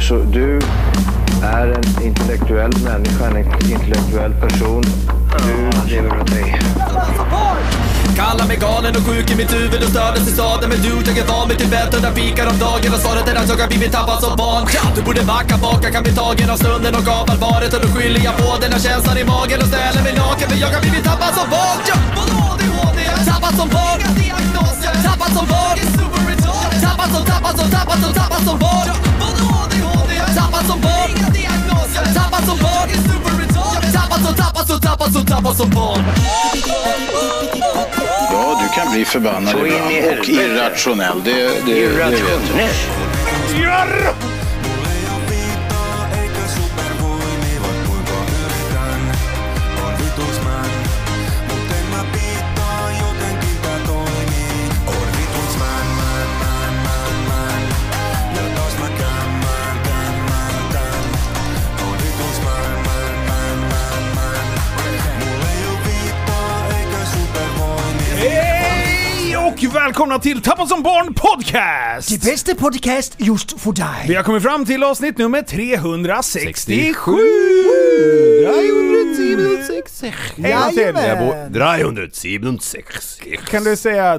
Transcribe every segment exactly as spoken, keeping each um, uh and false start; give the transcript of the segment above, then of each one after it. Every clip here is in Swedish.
så du är en intellektuell människa, en intellektuell person. Du lever åt dig. Kallar mig galen och sjuk i mitt huvud och stördes i staden. Men du, jag är van vid Tibet och där fikar om dagen. Och svaret är att jag har blivit tappad som barn. Du borde backa bak, jag kan bli tagen av stunden och av allvaret. Och då skyller jag på den här känslan i magen och ställer mig naken. För jag har blivit tappad som barn. Tappad som barn. Tappad som barn. Tappad som, tappad som, tappad som, tappad som barn. Tappad som barn. Tappad som barn. Tappad som, tappad som, tappad som, tappad som barn. Ja, du kan bli förbannad ibland och irrationell. Det, det, det vet jag. Jarr! Och välkomna till Tappad som barn podcast! Det bästa podcast just för dig. Vi har kommit fram till avsnitt nummer trehundrasextiosju! trehundrasextiosex. Jajamän. trehundrasextiosex. Kan du säga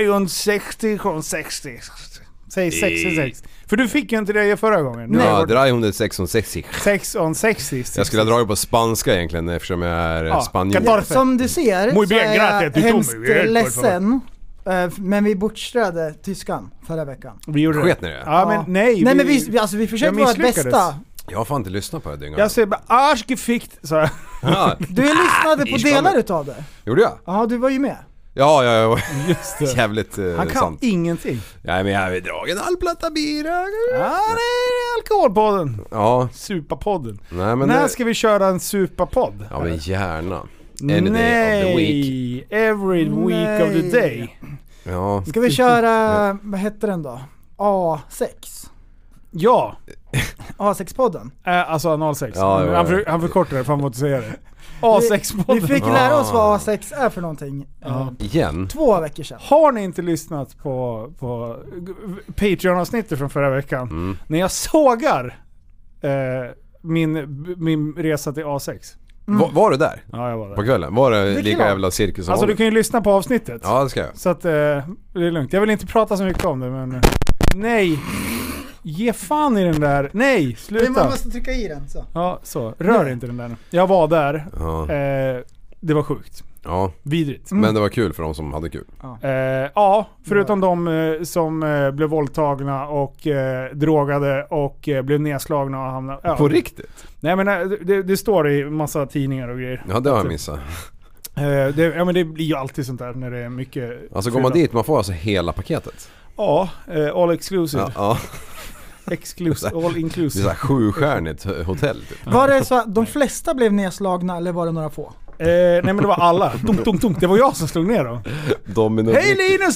trehundrasextio? Säg sextiosex. För du fick ju inte det förra gången. Nej. Ja, trehundrasextiosex. sextiosex. Jag skulle ha dragit på spanska egentligen eftersom jag är ja, spanjor. Som du ser Muy så bien, är jag gracias, hemskt ledsen. Men vi bortströdde tyskan förra veckan. Vi gjorde det. Sket ni det? Ja, men nej. Nej, vi, men vi, alltså, vi försökte vara bästa. Jag har fan inte lyssnat på det dyngan. Jag säger bara, arskifikt, så jag. Ja. Du lyssnade på delar utav det. Gjorde jag? Ja, du var ju med. Ja, ja, ja. Just det. Jävligt uh, Han kan sant. ingenting. Ja, men jag har dragit en halvplatta bira. Ja, det är alkoholpodden. Ja. Supapodden. Nej, men När det... ska vi köra en supapodd? Ja, men gärna. Any Any Nej, day of the week. Every week Nej. of the day. Ja. Ska vi köra, vad heter den då? A sex. Ja. A sex-podden. Äh, alltså analsex. Ja, ja, han, för, ja. han förkortar det för han måste säga det. A sex-podden. Vi fick lära oss vad A sex är för någonting. Ja. Igen? Två veckor sedan. Har ni inte lyssnat på, på Patreon-avsnittet från förra veckan? Mm. När jag sågar eh, min, min resa till A sex. Mm. Var, var du där? Ja, jag var där. På kvällen? Var det, det lika klart. jävla cirkus som Alltså vanligt? du kan ju lyssna på avsnittet. Ja, det ska jag. Så att eh, det är lugnt. Jag vill inte prata så mycket om det, men... Nej! Ge fan i den där. Nej, sluta. Man måste trycka i den så. Ja, så. Rör Nej. inte den där. Jag var där. Ja. Eh, det var sjukt. Ja. Vidrigt. Mm. Men det var kul för de som hade kul. Eh, ja, förutom de eh, som eh, blev våldtagna och eh, drogade och eh, blev nedslagna och hamnade... Ja. På riktigt? Nej, men eh, det, det står i massa tidningar och grejer. Ja, det har jag missat. Eh, det, ja, men det blir ju alltid sånt där när det är mycket... Alltså går man dit, man får alltså hela paketet? Ja, eh, all exclusive. Ja, ja. Exclusive, all Det är inclusive. såhär sjustjärnigt hotell typ. Var det så att de flesta blev nedslagna eller var det några få? Eh, nej men det var alla. Dunk, dunk, dunk. Det var jag som slog ner dem. Domino. Hej Linus!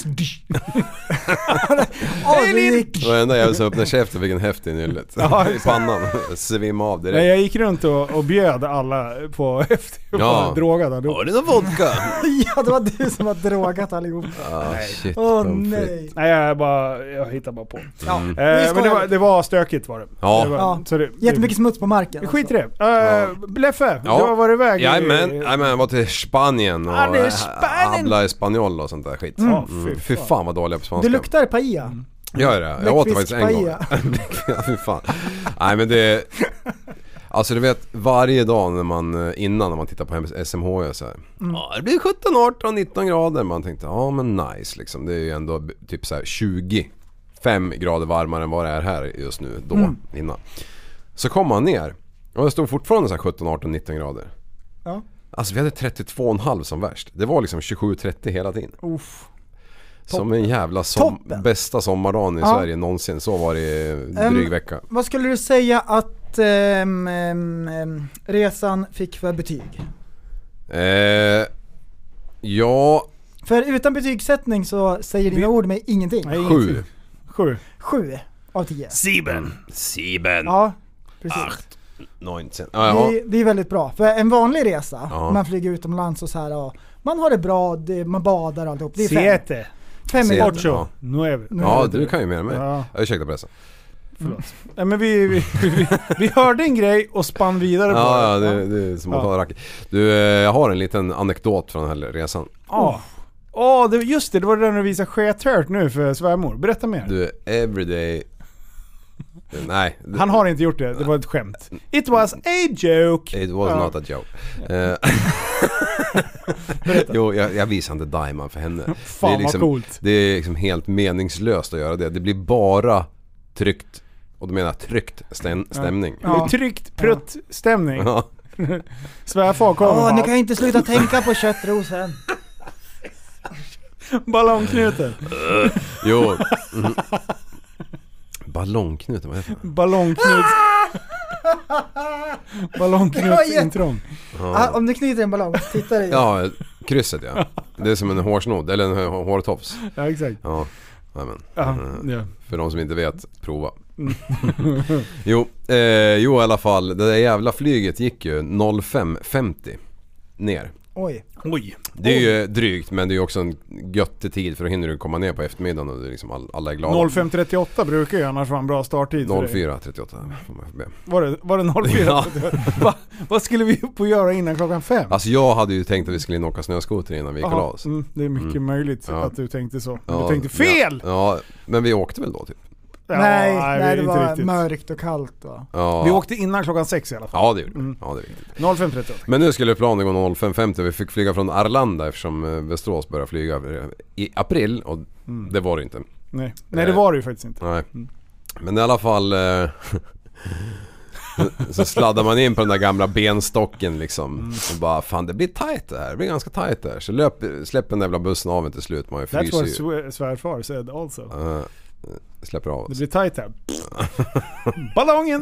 Hej Linus! Det var enda jag som öppnade käften fick en häftig nyllet. Ja, I pannan. Svim av direkt. Nej, jag gick runt och, och bjöd alla på efter och Ja. var drogade. Har du någon vodka? Ja, det var du som var drogat allihop. Ah, shit. Åh pommes frites. nej. Nej, jag bara, jag hittar bara på. Ja, Mm. Eh, vi men det skojar. var, det var stökigt var det. Ja. det var, Ja. Så det, Jättemycket smuts på marken. det, skit i alltså. det. Uh, Leffe, Ja. du har varit iväg. i- Jajamän, jajamän, jag var till Spanien och Ja, det är Spanien. habla espanol och sånt där skit. Mm. Mm. Fy fan vad dålig jag på spanska. Det luktar paella. Jag är det. Jag åt det faktiskt en gång. Bläckfisk Ja, fy fan. Nej men det... Alltså du vet, varje dag när man, innan när man tittar på S M H så här, Mm. ja, det blir sjutton, arton, nitton grader. Man tänkte, ja men nice liksom. Det är ju ändå typ så här tjugofem grader varmare än vad det är här just nu då, Mm. innan. Så kom man ner och det stod fortfarande så här sjutton, arton, nitton grader. Ja. Alltså vi hade trettiotvå komma fem som värst. Det var liksom tjugosju trettio hela tiden. Uff. Som en jävla som, Toppen. bästa sommardagen i Ja. Sverige någonsin. Så var det i dryg Ehm, vecka. Vad skulle du säga att ehm, ehm, ehm, resan fick för betyg? Eh, ja, För utan betygssättning så säger dina ord mig ingenting. Nej, sju. ingenting. Sju. Sju av tio. Sieben. Sieben. Ja, precis. Acht. nitton. Ja, ja. Det, det är väldigt bra. För en vanlig resa, Ja. man flyger utomlands och så här, och man har det bra, det, man badar och alltihop. Det är fem. Siete. Fem Siete. minuter. Ocho. Ja. Nueve. Ja, du kan ju mer än mig. Ja. Ja. Ursäkta pressen. Förlåt. Nej, men vi, vi, vi, vi hörde en grej och spann vidare på ja, det. Ja, det, det är som att ta racket. Du, jag har en liten anekdot från den här resan. Ja. Åh, oh, just det. Det var den du visade skethört nu för svärmor. Berätta mer. Du, everyday... Nej. Han har inte gjort det. Det var ett skämt. It was a joke. It was ja. not a joke. jo, jag, jag visar inte Diamond för henne. Fan det är liksom, vad coolt. Det är liksom helt meningslöst att göra det. Det blir bara tryckt, och då menar jag tryckt stäm, stämning. Ja. Ja. Tryckt prutt stämning. Ja. Svärfar kommer. Åh, nu kan jag inte sluta tänka på köttrosen. Ballongknuten. Uh, jo. Mm. Ballongknuten, vad heter det? Ballongknut. Ballongknutsintrång. Ja. Om du knyter en ballong, titta dig. Ja, krysset ja. Det är som en hårsnodd, eller en hårtofs. Ja, exakt. Ja, amen. Ja, ja. För de som inte vet, prova. jo, eh, jo i alla fall, det där jävla flyget gick ju fem femtio ner. Oj. Oj. Det är ju drygt, men det är ju också en göttig tid, för då hinner du komma ner på eftermiddagen och det är liksom all, alla är glada. fem trettioåtta brukar ju annars vara en bra starttid. fyra trettioåtta Var det, var det fyra trettioåtta? Ja. Va, vad skulle vi på göra innan klockan fem? Alltså jag hade ju tänkt att vi skulle in och åka snöskoter innan vi gick och la oss. Mm, det är mycket mm. möjligt ja. att du tänkte så. Men ja, du tänkte fel! Ja, ja, men vi åkte väl då typ. Ja, nej, nej, nej det var riktigt. mörkt och kallt då. Ja. Vi åkte innan klockan sex i alla fall. Ja, det gjorde mm. ja, det är riktigt. fem trettioåtta. Men nu skulle planen gå fem femtio. Vi fick flyga från Arlanda eftersom Västerås började flyga i april. Och mm. det var det inte. Nej, nej det var det ju faktiskt inte. Nej. Mm. Men i alla fall eh, så sladdar man in på den där gamla benstocken liksom. Mm. Och bara, fan det blir tajt det här. Det blir ganska tajt det här. Så löp, släpp den jävla bussen av till slut. Man That's what sw- svärfar said also. Uh, släpper av oss. Det blir tajt här. Ballongen!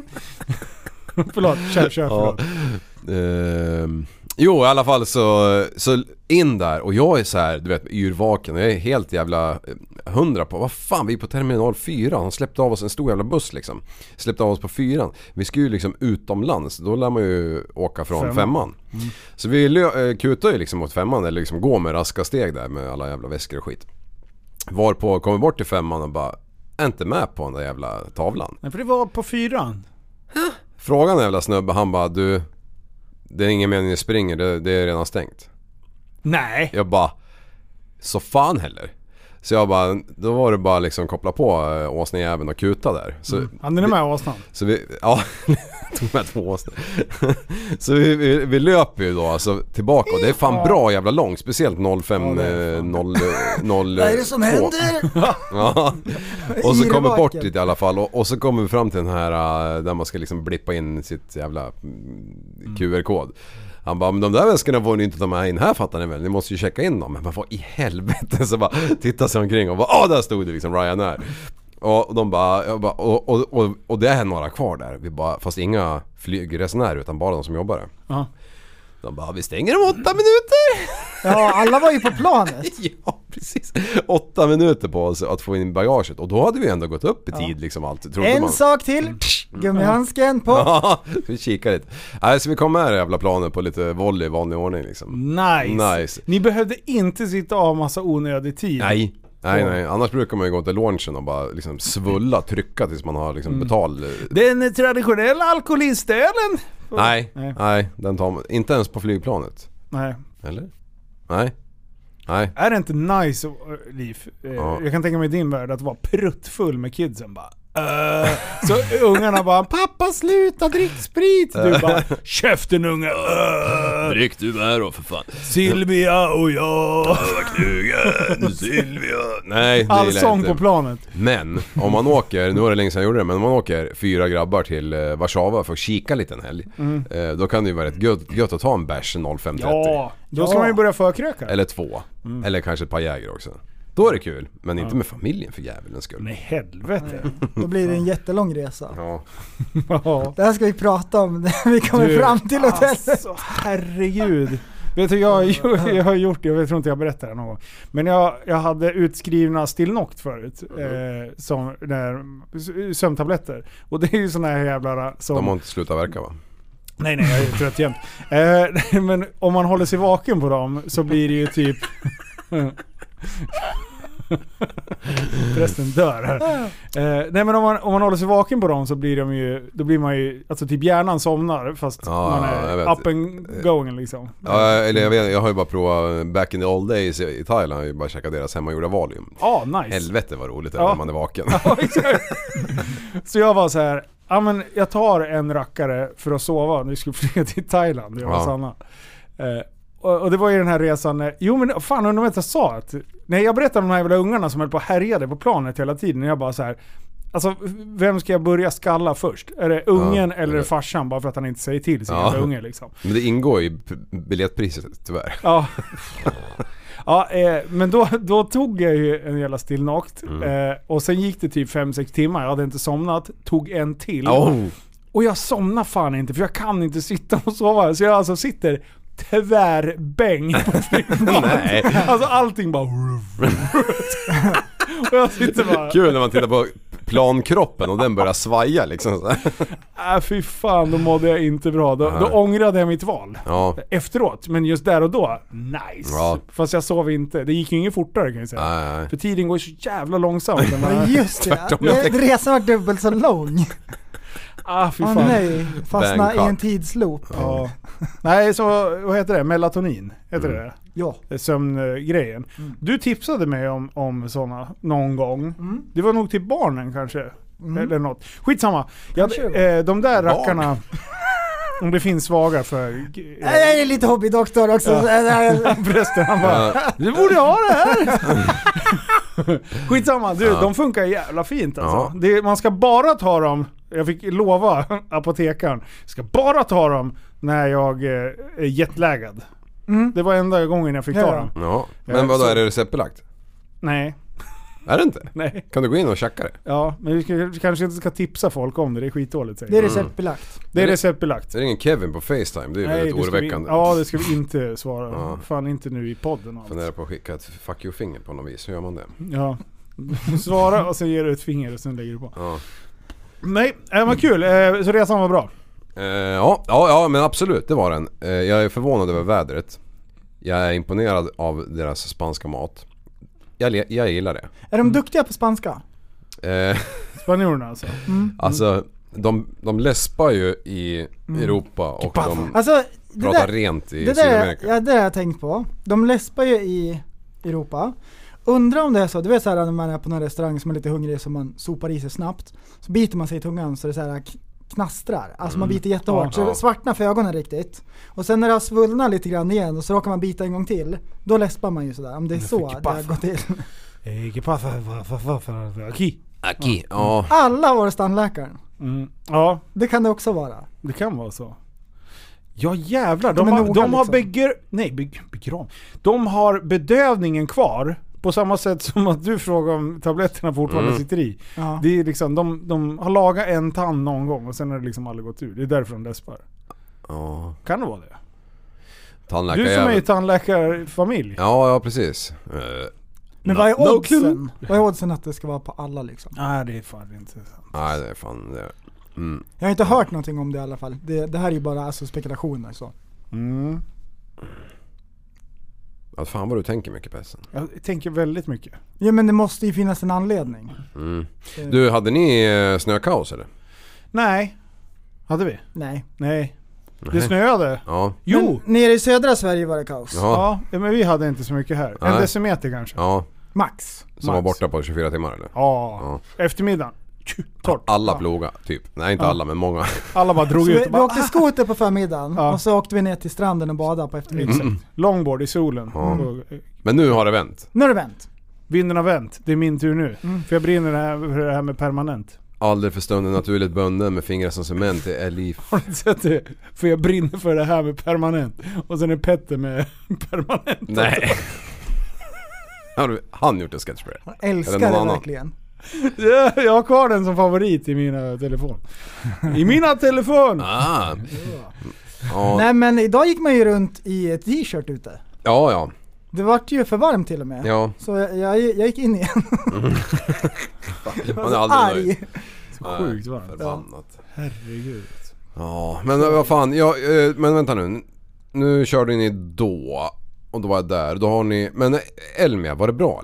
förlåt, kör, kör, förlåt. Ja. Uh, jo, i alla fall så, så in där. Och jag är så här, du vet, yrvaken. Jag är helt jävla hundra på, vad fan, vi är på terminal fyra. Han släppte av oss en stor jävla buss liksom. Släppte av oss på fyran. Vi skulle ju liksom utomlands. Då lär man ju åka från femman. femman. Mm. Så vi lö- kutar ju liksom mot femman. Eller liksom gå med raska steg där med alla jävla väskor och skit. Varpå kommer bort till femman och bara är inte med på den där jävla tavlan. Nej, för det var på fyran. Huh? Frågan jävla snubbe, han bara, du, det är ingen mening att springa, det, det är redan stängt. Nej. Jag bara, så fan heller. Så jag bara, då var det bara liksom koppla på åsnejäveln och kuta där. Så mm. Han är med åsnan. Så vi, ja, tog med två åsnor. Så vi, vi, vi löper ju då alltså tillbaka och det är fan bra jävla långt. Speciellt noll fem noll noll Vad är det som händer? Ja. Och så kommer vi bort dit i alla fall. Och, och så kommer vi fram till den här där man ska liksom blippa in sitt jävla Q R-kod. Han bara, men de där väskorna får ni inte ta med in här, fattar ni väl? Ni måste ju checka in dem. Men man får i helvete. Så bara titta sig omkring och bara, åh, där stod det liksom Ryanair. Och de bara, jag bara och, och, och, och det är några kvar där. Vi bara, fast inga flygresenärer utan bara de som jobbar där. Ja. De bara, vi stänger om åtta minuter. Ja, alla var ju på planet. Ja, precis. Åtta minuter på oss att få in bagaget. Och då hade vi ändå gått upp i tid ja. liksom allt. Trodde en man. sak till. Gummihandsken på. Ja, vi kikar lite. Alltså vi kom med det jävla planen på lite volley i vanlig ordning liksom. Nice. nice. Ni behövde inte sitta av massa onödig tid. Nej. Nej, nej. Annars brukar man ju gå till launchen och bara liksom svulla, trycka tills man har liksom mm. betal. Den traditionella alkoholistölen. Nej, nej, nej, den tar man inte ens på flygplanet. Nej. Eller? Nej. Nej. Är det inte nice, Liv? Ja. Jag kan tänka mig i din värld att vara pruttfull med kidsen bara. Uh, så ungarna bara, pappa sluta drick sprit. Du bara, käften unga. Uh. Drick du med då för fan. Silvia och jag. Knugen, Silvia. Nej, all sång på planet. Men om man åker, nu var det länge sedan jag gjorde det, men om man åker fyra grabbar till eh, Warszawa för att kika lite en helg. Mm. Eh, då kan det ju vara rätt gött, gött att ta en bärs noll fem trettio. Ja, då ska ja. man ju börja förkröka. Eller två. Mm. Eller kanske ett par jäger också. Då är det kul, men inte med familjen för jävelens skull. Nej, helvete. Då blir det en jättelång resa. Ja. Det här ska vi prata om när vi kommer du, fram till hotellet. Alltså, herregud. Vet du, jag, jag har gjort det, jag tror inte jag berättar det någon gång. Men jag, jag hade utskrivna Stilnoct förut. Mm. Eh, som där, sömntabletter. Och det är ju såna här jävla som... De har inte slutat verka, va? Nej, nej, jag är trött jämt. Eh, men om man håller sig vaken på dem så blir det ju typ... Förresten dör här. Eh, nej men om man, om man håller sig vaken på dem så blir de ju, då blir man ju, alltså typ hjärnan somnar fast Ja, man jag är vet. up and going liksom. Ja, eller jag vet, jag har ju bara provat back in the old days i Thailand, jag har ju bara checkat deras hemmagjorda Valium. Ja, ah, nice. Helvete vad roligt det är Ja. när man är vaken. Ja, exakt. Så jag var så här, ja men jag tar en rackare för att sova när vi skulle flyga till Thailand, jag och Ja. Sanna. Eh, och, och det var ju den här resan, när, jo men fan undrar om jag inte sa att, när jag berättade om de här jävla ungarna som höll på och härjade på planet hela tiden, jag bara så här, alltså vem ska jag börja skalla först? Är det ungen Ja, eller det- farsan bara för att han inte säger till sin Ja. jävla unge liksom? Men det ingår i p- biljettpriset tyvärr. Ja. Ja, eh, men då, då tog jag ju en jävla stillnakt Mm. eh, och sen gick det typ fem sex timmar, jag hade inte somnat, tog en till. Oh. Och jag somnar fan inte för jag kan inte sitta och sova. Så jag alltså sitter tvärbäng på flygplanet. Nej. Alltså allting bara... och jag sitter bara... Kul när man tittar på plankroppen och den börjar svaja liksom så här. Äh, fy fan, då mådde jag inte bra. Då, då ångrade jag mitt val. Ja. Efteråt, men just där och då, nice. Ja. Fast jag sov inte. Det gick ju inget fortare kan jag säga. Nej, nej. För tiden går så jävla långsamt. Den bara, Men just det, Tvärtom. det resan var dubbelt så lång. ah, fy Åh fan. nej, fastna i Bangkok. en tidsloop. Ja. Nej, så vad heter det? Melatonin, heter Mm. det? Ja. Sömngrejen. Mm. Du tipsade mig om, om sådana någon gång. Mm. Det var nog till barnen kanske. Mm. Eller något. Skitsamma. Jag, Kanske det eh, de där Barn. rackarna, om det finns svaga för... Eh, Jag är lite hobbydoktor också. Förresten, han bara, Ja. du borde ha det här. Skitsamma, du, Ja. de funkar jävla fint alltså. Ja. Det, man ska bara ta dem, jag fick lova apotekaren, ska bara ta dem när jag eh, är jetlaggad. Mm. Det var enda gången jag fick ta Ja. dem. Ja. Ja, Men vad då så- är det receptbelagt? Nej, Är det inte? nej. Kan du gå in och checka det? Ja, men vi, ska, vi kanske inte ska tipsa folk om det, det är skitdåligt säger Det är jag. receptbelagt. Det är receptbelagt. Det är ingen Kevin på FaceTime, det är ju Nej, väldigt det ska vi, oroväckande. ja, det ska vi inte svara. Ja. Fan inte nu i podden. och allt. Funderar på att skicka ett fuck you-finger på något vis, hur gör man det? Ja. Svara och sen ger du ett finger och sen lägger du på. Ja. Nej, det var kul. Eh, Så resan var bra. Eh, ja, ja, ja, men absolut, det var den. Eh, jag är förvånad över vädret. Jag är imponerad av deras spanska mat. Jag, le- jag gillar det. Är de duktiga på spanska? Eh, Spanjorerna alltså. Mm. alltså, de, de läspar ju i Europa och de Alltså, det pratar där, rent i det där, Sydamerika. ja, det har jag tänkt på. De läspar ju i Europa. Undrar om det är så, du vet såhär när man är på någon restaurang som är lite hungrig så man sopar i sig snabbt. Så biter man sig i tungan så det såhär k- knastrar. Alltså man biter jättehårt Ja. så det svartnar för ögonen riktigt. Och sen när det har svullnat lite grann igen och så råkar man bita en gång till. Då läspar man ju sådär, om det är så det har gått till. Aki. Aki, ja. Alla har varit tandläkaren. Mm. Ja, Det kan det också vara. det kan vara så. Ja jävlar, De de, är har, noga de har liksom. begr... Nej, beg, begrav. De har bedövningen kvar. På samma sätt som att du frågar om tabletterna fortfarande Mm. sitter i. Ja. Det är liksom, de, de har lagat en tand någon gång och sen har det liksom aldrig gått ur. Det är därför de läspar. Ja. Kan det vara det? Tandläkare Du som är i tandläkarfamilj. Ja, ja precis. Eh, Men vad är no oddsen? clue. Vad är oddsen att det ska vara på alla liksom? Nej, det är fan inte sant. Nej, det är fan det. Mm. Jag har inte hört någonting om det i alla fall. Det, det här är ju bara alltså spekulationer så. Mm. Ja, fan vad du tänker mycket på hästen. Jag tänker väldigt mycket. Ja men det måste ju finnas en anledning. Mm. Eh, Du, hade ni eh, snökaos eller? Nej. Hade vi? Nej. Nej. Det snöade. Ja. Jo! Men nere i södra Sverige var det kaos. Ja. Ja, men vi hade inte så mycket här. En Nej. decimeter kanske. Ja. Max. Som var Max. borta på tjugofyra timmar eller? Ja. Eftermiddagen. Torrt. Alla Ja. ploga, typ. Nej, inte Ja. alla, men många. Alla bara drog Så ut. vi, och vi bara, åkte skoter på förmiddagen Ja. och så åkte vi ner till stranden och badade på eftermiddagen. Mm. longboard i solen. Ja. Och, eh, Men nu har det vänt. Nu har det vänt. vinden har vänt. Det är min tur nu. Mm. För jag brinner det här, för det här med permanent. Aldrig för stunden naturligt bunden med fingrar som cement. Det är liv. Har du inte sett det? För jag brinner för det här med permanent. Och sen är Petter med permanent. Nej. Har du- han gjort en sketch på det? Jag Eller älskar någon det annan. verkligen. Ja, jag har kvar den som favorit i mina telefon. I mina telefon! Ah. Ja, Nej men idag gick man ju runt i ett t-shirt ute. ja, ja. Det vart ju för varmt till och med. Ja. Så jag, jag, jag gick in igen. Jag Man är var så aldrig arg. nöjd. Så sjukt varmt. Förbannat. Herregud. Ja, men vad fan. Ja, eh, men vänta nu. Nu körde ni då. Och då var jag där. Då har ni... Men Elmia, var det bra eller?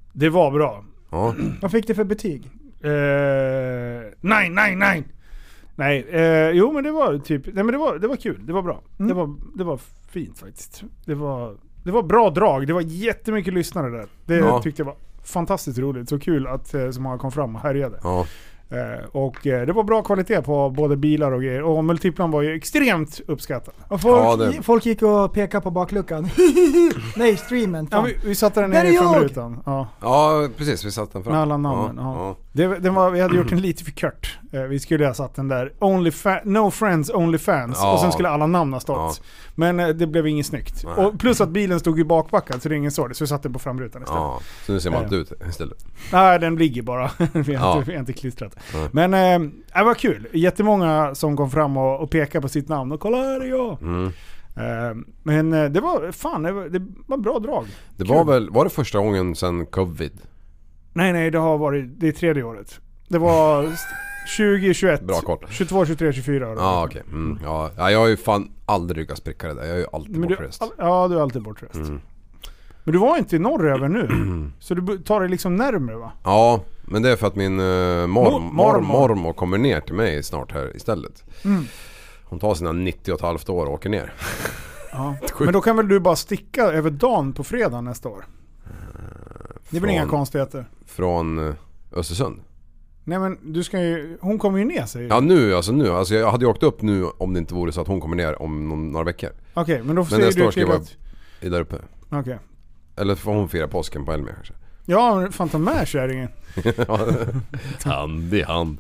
Det var bra. Ja. Vad fick det för betyg? Eh, nej, nej, nej. Nej, eh, jo men det var typ, nej men det var, det var kul, det var bra. Mm. Det var, det var fint faktiskt. Det var, det var bra drag, det var jättemycket lyssnare där. Det Ja. tyckte jag var fantastiskt roligt, så kul att eh, så många kom fram och härjade. Ja. Eh, och eh, det var bra kvalitet på både bilar och grejer. Och multiplan var ju extremt uppskattad. Och folk, Ja, det- folk gick och pekade på bakluckan. Nej, streamen. Ja, Fan. vi, vi satte den Där ner är i jag! framrutan. Ja. Ja, precis. Vi satt den fram. Med alla namnen, Ja, ja. ja. Det, den var, vi hade gjort den lite för kort. Eh, vi skulle ha satt den där only fa- No friends, only fans. Ja. Och sen skulle alla namn ha stått. Ja. Men eh, det blev inget snyggt. Nej. Och plus att bilen stod i bakbackad så det är ingen såg det. Så vi satte den på framrutan istället. Ja, så nu ser man Ja. inte ut istället. Nej, den ligger bara. vi, har Ja. inte, vi har inte klistrat. Nej. Men eh, det var kul. Jättemånga som kom fram och, och pekade på sitt namn. Och kolla, här är jag. Mm. Eh, men eh, det var fan, det var, det var bra drag. Det Kul. var väl, var det första gången sedan covid? Nej, nej, det har varit, det är tredje året. Det var tjugo tjugoett. Bra kort. tjugotvå, tjugotre, tjugofyra. Ja, ah, okej. Okay. Mm, ja. ja, jag har ju fan aldrig lyckats pricka det där. Jag är ju alltid Men du, bortrest. all, ja, du är alltid bortrest. Mm. Men du var inte norröver nu. Så du tar dig liksom närmare, va? Ja, men det är för att min uh, mor, Mor- mor, mormor. mormor kommer ner till mig snart här istället. Mm. Hon tar sina nittio och ett halvt år och åker ner. Ja. Men då kan väl du bara sticka över dagen på fredag nästa år? Det blir Från- inga konstigheter. Från uh, Östersund. Nej men du ska ju, hon kommer ju ner sig. Ja nu, alltså nu. Alltså jag hade ju åkt upp nu om det inte vore så att hon kommer ner om någon, några veckor. Okej, men då Men säger nästa du år ska jag till vara att... i där uppe. Okej. Eller får hon fira påsken på Elmia kanske? Ja, men fan ta med kärringen. Hand i hand.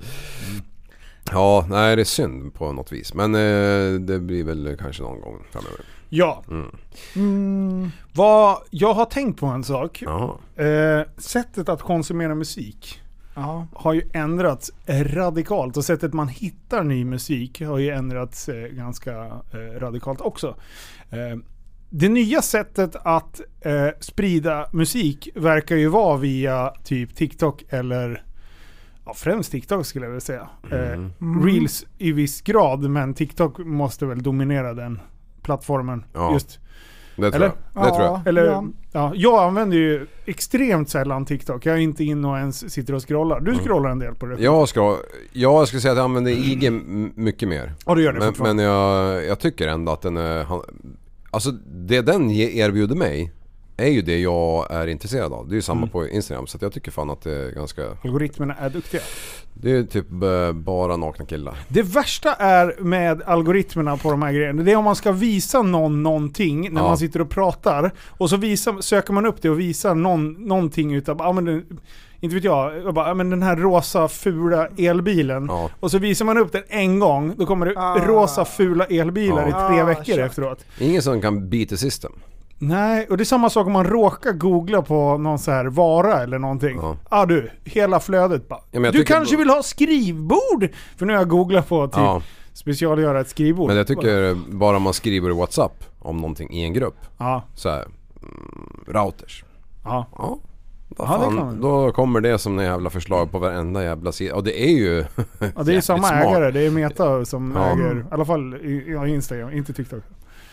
Ja, nej det är synd på något vis. Men eh, det blir väl kanske någon gång framöver. Ja. Mm. Mm, Vad, jag har tänkt på en sak. Jaha. Eh, sättet att konsumera musik ja. har ju ändrats radikalt. Och sättet man hittar ny musik har ju ändrats eh, ganska eh, radikalt också. Eh, det nya sättet att eh, sprida musik verkar ju vara via typ TikTok eller ja, främst TikTok skulle jag vilja säga. Eh, Mm. Reels i viss grad, men TikTok måste väl dominera den plattformen. Ja. Just. Det tror Eller? jag. Det Ja. tror jag. Eller, Ja. ja, jag använder ju extremt sällan TikTok. Jag är inte in och ens sitter och scrollar. Du scrollar en del på det. Jag ska, jag skulle säga att jag använder I G m- mycket mer. Ja, du gör det Men, fortfarande. men jag, jag tycker ändå att den är... Han, alltså det den ge- erbjuder mig är ju det jag är intresserad av. Det är ju samma Mm. på Instagram. Så att jag tycker fan att det är ganska... Algoritmerna är duktiga. Det är typ eh, bara nakna killar. Det värsta är med algoritmerna på de här grejerna. Det är om man ska visa någon någonting när Ja. man sitter och pratar. Och så visar, söker man upp det och visar någon, någonting utav... Ja, men det, inte vet jag. jag bara, ja, men den här rosa fula elbilen. Ja. Och så visar man upp den en gång. Då kommer det Ah. rosa fula elbilar Ja. i tre Ah, veckor kört. efteråt. Ingen som kan beat the system. Nej, och det är samma sak om man råkar googla på någon så här vara eller någonting. Ja, Ja. ah, du, hela flödet bara. Ja, men jag du tycker- kanske vill ha skrivbord? För nu har jag googlat på typ Ja. specialgöra ett skrivbord. Men jag tycker bara man skriver i WhatsApp om någonting i en grupp. Ja, Så här, mm, routers. ja. Ja. Då, Ja, det fan, kan man. då kommer det som en jävla förslag på varenda jävla sida. Och det är ju ja det är ju jävligt samma smart. ägare. Det är Meta som Ja. äger, i alla fall i, ja, Instagram, inte TikTok.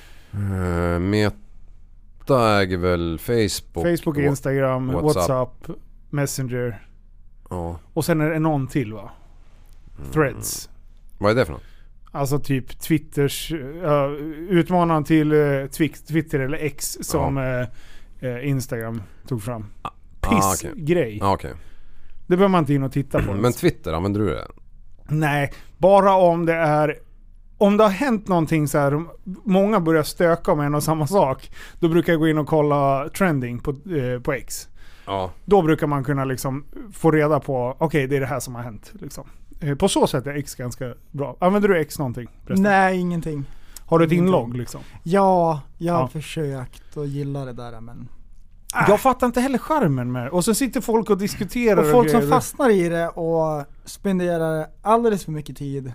Uh, Meta äger väl Facebook. Facebook, Instagram, WhatsApp. WhatsApp, Messenger. Ja. Och sen är det någon till, va? Threads. Vad är det för något? Alltså typ Twitters, uh, utmanaren till uh, Twic- Twitter eller X som uh, uh, Instagram tog fram. Ah, Pissgrej. Ja, okej. Det behöver man inte in och titta på. Men Twitter, använder du det? Nej, bara om det är... Om det har hänt någonting så här, många börjar stöka om en och samma sak, då brukar jag gå in och kolla trending på, eh, på X. Ja. Då brukar man kunna liksom få reda på, okej okay, det är det här som har hänt. Liksom. Eh, på så sätt är X ganska bra. Använder du X någonting? Förresten? Nej, ingenting. Har du ett ingenting. inlogg liksom? Ja, jag har Ja. försökt att gilla det där men... Jag fattar inte heller charmen med det. Och så sitter folk och diskuterar. Och folk som grejer. fastnar i det och spenderar alldeles för mycket tid.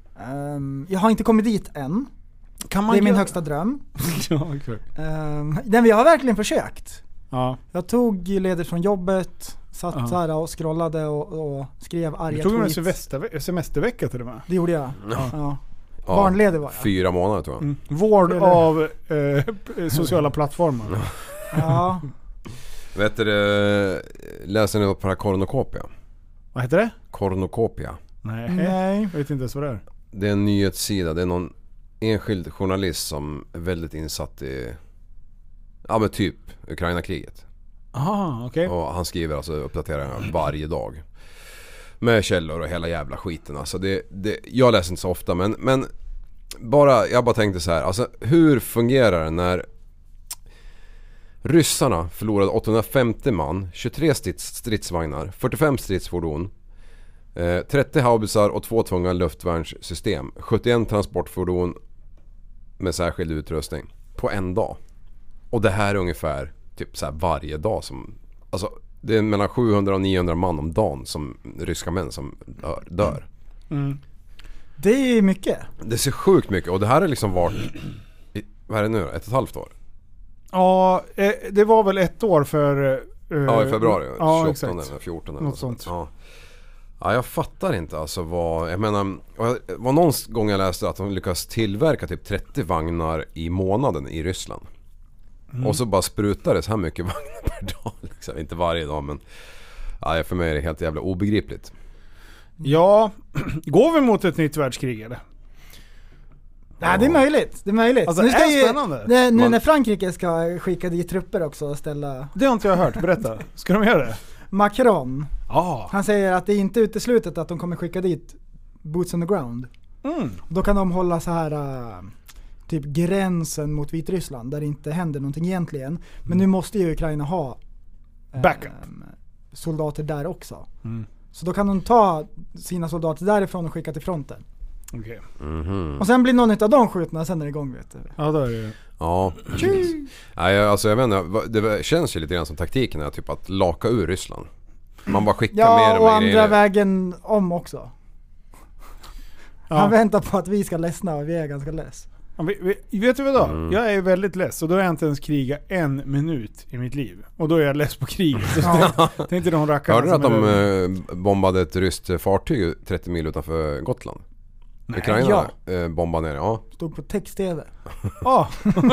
Um, jag har inte kommit dit än. Kan man Det är min göra- högsta dröm. Ja, okay. Um, men jag har verkligen försökt. Ja. Jag tog ledigt från jobbet, satt Ja. så här och scrollade och, och skrev arga Jag tog en tweets. semester, semestervecka till och med. Det gjorde jag. Ja. Ja. Ja. Barnledig var jag. Fyra månader tror jag. Mm. Vård Eller- av eh, sociala plattformar. Ja. Vet du, läser ni på det här Cornucopia? Vad heter det? Cornucopia. Nej. Nej. Jag vet inte ens vad det är. Det är en nyhetssida. Det är någon enskild journalist som är väldigt insatt i, ja men typ Ukraina-kriget. Aha, okej. Okay. Och han skriver alltså uppdateringar varje dag. Med källor och hela jävla skiten. Alltså det, det, jag läser inte så ofta men, men bara, jag bara tänkte så här. Alltså hur fungerar det när ryssarna förlorade åttahundrafemtio man, tjugotre strids, stridsvagnar, fyrtiofem stridsfordon, eh, trettio haubitsar och två tunga luftvärnssystem, sjuttioen transportfordon med särskild utrustning på en dag. Och det här är ungefär typ så här varje dag som, alltså det är mellan sjuhundra och niohundra man om dagen som ryska män som dör. dör. Mm. Det är mycket. Det ser sjukt mycket och det här är liksom varit i, vad är det nu då? Ett och ett halvt år? Ja, eh, det var väl ett år för... Eh, ja, i februari. Ja, tjugoåttonde exakt. eller fjortonde. Något sånt. Ja. Ja, jag fattar inte alltså vad... Jag menar, det var någon gång jag läste att de lyckas tillverka typ trettio vagnar i månaden i Ryssland. Mm. Och så bara sprutades här mycket vagnar per dag. Liksom. Inte varje dag, men... Ja, för mig är det helt jävla obegripligt. Ja, går vi mot ett nytt världskrig eller? Ja, det är möjligt. Det är möjligt. Alltså, nu ska är det ju, spännande? det, nu Man- när Frankrike ska skicka dit trupper också och ställa Det har inte jag hört, berätta. Ska de göra det? Macron. Ja. Han säger att det är inte uteslutet att de kommer skicka dit boots on the ground. Mm. Då kan de hålla så här uh, typ gränsen mot Vitryssland där det inte händer någonting egentligen. Men nu måste ju Ukraina ha uh, Backup. soldater där också. Mm. Så då kan de ta sina soldater därifrån och skicka till fronten. Okej. Mhm. Och sen blir någon av dem skjutna, sen är det igång, vet du. Ja, då är det... Ja, precis. Nej, alltså jag vet inte, det känns ju lite grann som taktiken är typ att laka ur Ryssland. Man bara skickar Ja, mer och och mer andra grejer. vägen om också. Ja. Han väntar på att vi ska ledsna och vi är ganska less. Ja, vi, vi, vet du vad då? Mm. Jag är väldigt less och då har jag inte ens krigat en minut i mitt liv. Och då är jag less på kriget. Så Ja. tänk- tänkte de rackarna Hörde du att som de är- eh, bombade ett ryskt fartyg trettio mil utanför Gotland? Ukraina eh, bombade ner, ja. Stod på text-tv. Ja.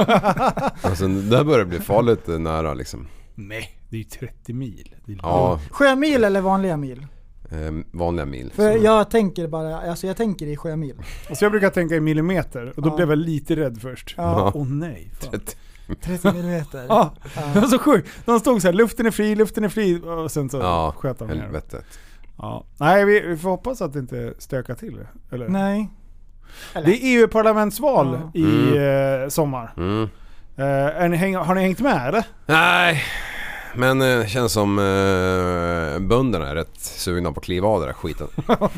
Alltså där börjar det bli farligt eh, nära liksom. Nej, det är ju trettio mil. Det är Ja, Sjömil eller vanliga mil? eh, vanliga mil. För Så- jag tänker bara, alltså jag tänker i sjömil. Så jag brukar tänka i millimeter och då Ja. blev jag lite rädd först. Åh Ja. oh, nej. Fan. trettio millimeter. Ja, Ja. det var så sjukt. De stod så här, luften är fri, luften är fri och sen så Ja, sköt de ner. helvetet. Ja. Nej, vi, vi får hoppas att det inte stökar till. Eller? Nej. Eller? Det är E U-parlamentsval Ja. i eh, sommar. Mm. Eh, är ni häng, har ni hängt med eller? Nej, men eh, det känns som eh, bönderna är rätt sugna på att kliva av den där skiten.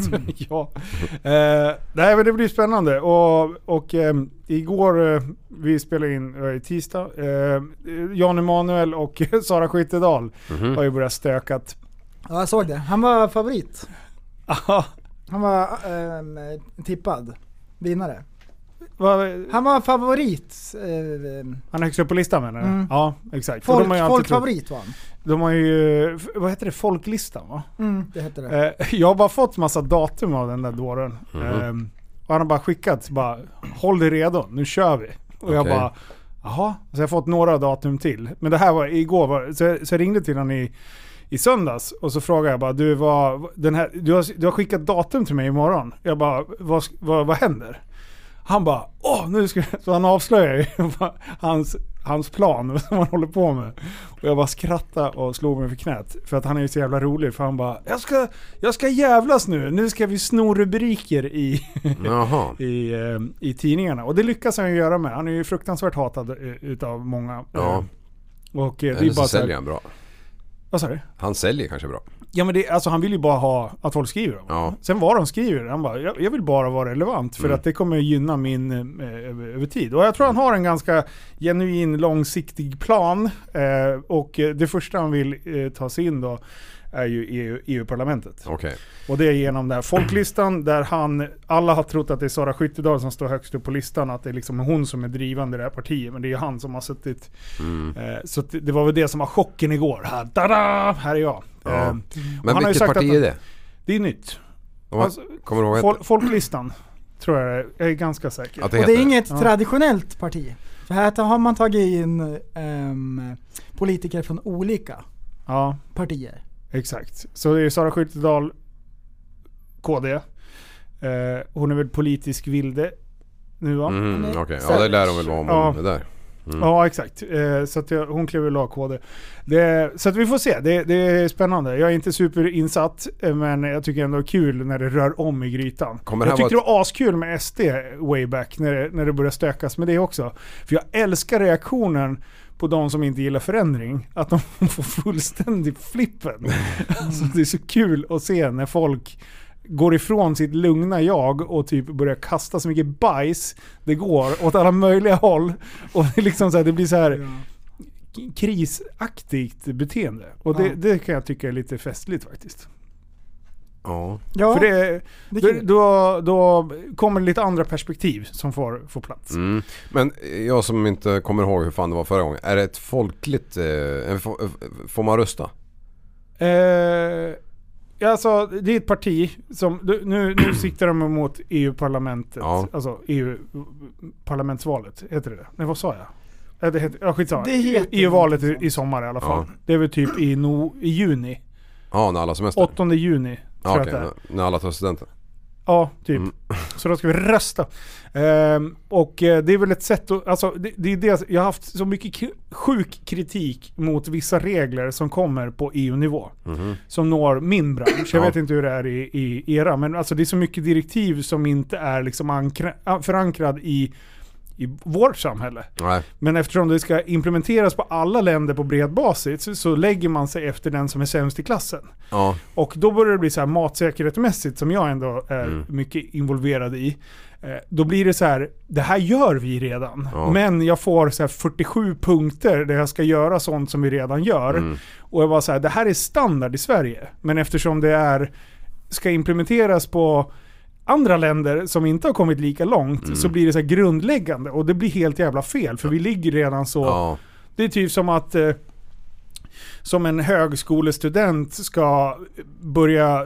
Ja. Eh, nej, men det blir spännande. Och, och eh, igår, eh, vi spelade in eh, i tisdag, eh, Jan Emanuel och Sara Skyttedal Mhm. har ju börjat stökat. Ja, jag såg det. Han var favorit. Aha. Han var ehm, tippad vinnare. Vad- Han var favorit. Eh, Han är högst upp på listan menar du? Mm. Ja, exakt. För folk, de har ju alltid folkfavorit var han. trott- De har ju, f- vad heter det, folklistan va? Mm, det hette det. Eh, jag har bara fått massa datum av den där dåren. Mhm. Eh, och han har bara skickat, bara, håll dig redo, nu kör vi. Och jag Okej. bara, jaha. Så jag har fått några datum till. Men det här var igår, var, så, jag, så jag ringde till honom i, i söndags och så frågade jag bara, du, vad, den här, du, har, du har skickat datum till mig imorgon. Jag bara, vad, vad, vad händer? Han bara, åh nu ska jag... Så han avslöjar ju hans, hans plan som han håller på med. Och jag bara skrattade och slog mig för knät. För att han är ju så jävla rolig. För han bara, jag ska, jag ska jävlas nu. Nu ska vi sno rubriker i, Jaha. i, eh, i tidningarna. Och det lyckas han ju göra med. Han är ju fruktansvärt hatad eh, utav många. Ja. Eh, Och eh, det är Eller ju så bara så säljer här, han bra. vad sa du? Han säljer kanske bra. Ja men det, alltså han vill ju bara ha att folk skriver om. Ja. Sen vad de skriver, han bara, jag, jag vill bara vara relevant för Mm. att det kommer gynna min eh, över, över tid. Och jag tror han har en ganska genuin långsiktig plan eh, och eh, det första han vill eh, ta sig in då är ju E U, E U-parlamentet. Okej. Och det är genom den här folklistan där han, alla har trott att det är Sara Skyttedal som står högst upp på listan, att det är liksom hon som är drivande i det här partiet, men det är han som har suttit. Mm. Eh, så det, det var väl det som var chocken igår. Här, tada, här är jag. Ja. Eh, Men han har ju vilket sagt parti att- är det? det är nytt. Vad- Alltså, Kommer du ihåg Fol- att, folklistan tror jag det är. Jag är ganska säker. att det Och heter? det är inget Ja. traditionellt parti. För här har man tagit in um, politiker från olika ja. partier. Exakt. Så det är Sara Skyttedal, K D. Eh, hon är väl politisk vilde nu va? Mm, Okej, okay. Ja det lär hon väl vara om ja. det där. Mm. Ja exakt, eh, så att jag, hon klev väl av K D. Det, så att vi får se, det, det är spännande. Jag är inte superinsatt eh, men jag tycker ändå det är kul när det rör om i grytan. Kommer jag tyckte ett... det var askul med S D way back när det, när det började stökas med det också. För jag älskar reaktionen på de som inte gillar förändring. Att de får fullständig flippen. Alltså, det är så kul att se när folk går ifrån sitt lugna jag och typ börjar kasta så mycket bajs det går åt alla möjliga håll. Och det, är liksom så här, det blir så här ja. krisaktigt beteende. Och det, ja. det kan jag tycka är lite festligt faktiskt. Ja. ja. För det, det då, då kommer det lite andra perspektiv som får, får plats. Mm. Men jag som inte kommer ihåg hur fan det var förra gången. Är det ett folkligt... Eh, får, får man rösta? Eh... Alltså, det är ett parti som nu, nu siktar de mot E U-parlamentet. Ja. Alltså E U-parlamentsvalet, heter det det? Nej, vad sa jag? Det heter, ja, skitsamma. E U-valet i, i sommar i alla fall. Ja. Det är väl typ i, no, i juni. Ja, när alla semester. åttonde juni. Ja, okej. Okay. När alla tar studenten. Ja, typ. Mm. Så då ska vi rösta. Ehm, och eh, det är väl ett sätt att, alltså det, det är det, jag har haft så mycket k- sjuk kritik mot vissa regler som kommer på E U-nivå. Mm. Som når min bransch. Jag ja. vet inte hur det är i, i era, men alltså det är så mycket direktiv som inte är liksom ankra, förankrad i i vårt samhälle. Nej. Men eftersom det ska implementeras på alla länder på bred basis så, så lägger man sig efter den som är sämst i klassen. Ja. Och då börjar det bli så här matsäkerhetsmässigt som jag ändå är mm. mycket involverad i. Eh, då blir det så här, det här gör vi redan. Ja. Men jag får så här fyrtiosju punkter där jag ska göra sånt som vi redan gör. Mm. Och jag var så här, det här är standard i Sverige. Men eftersom det är ska implementeras på andra länder som inte har kommit lika långt mm. så blir det så här grundläggande och det blir helt jävla fel för vi ligger redan så ja. Det är typ som att eh, som en högskolestudent ska börja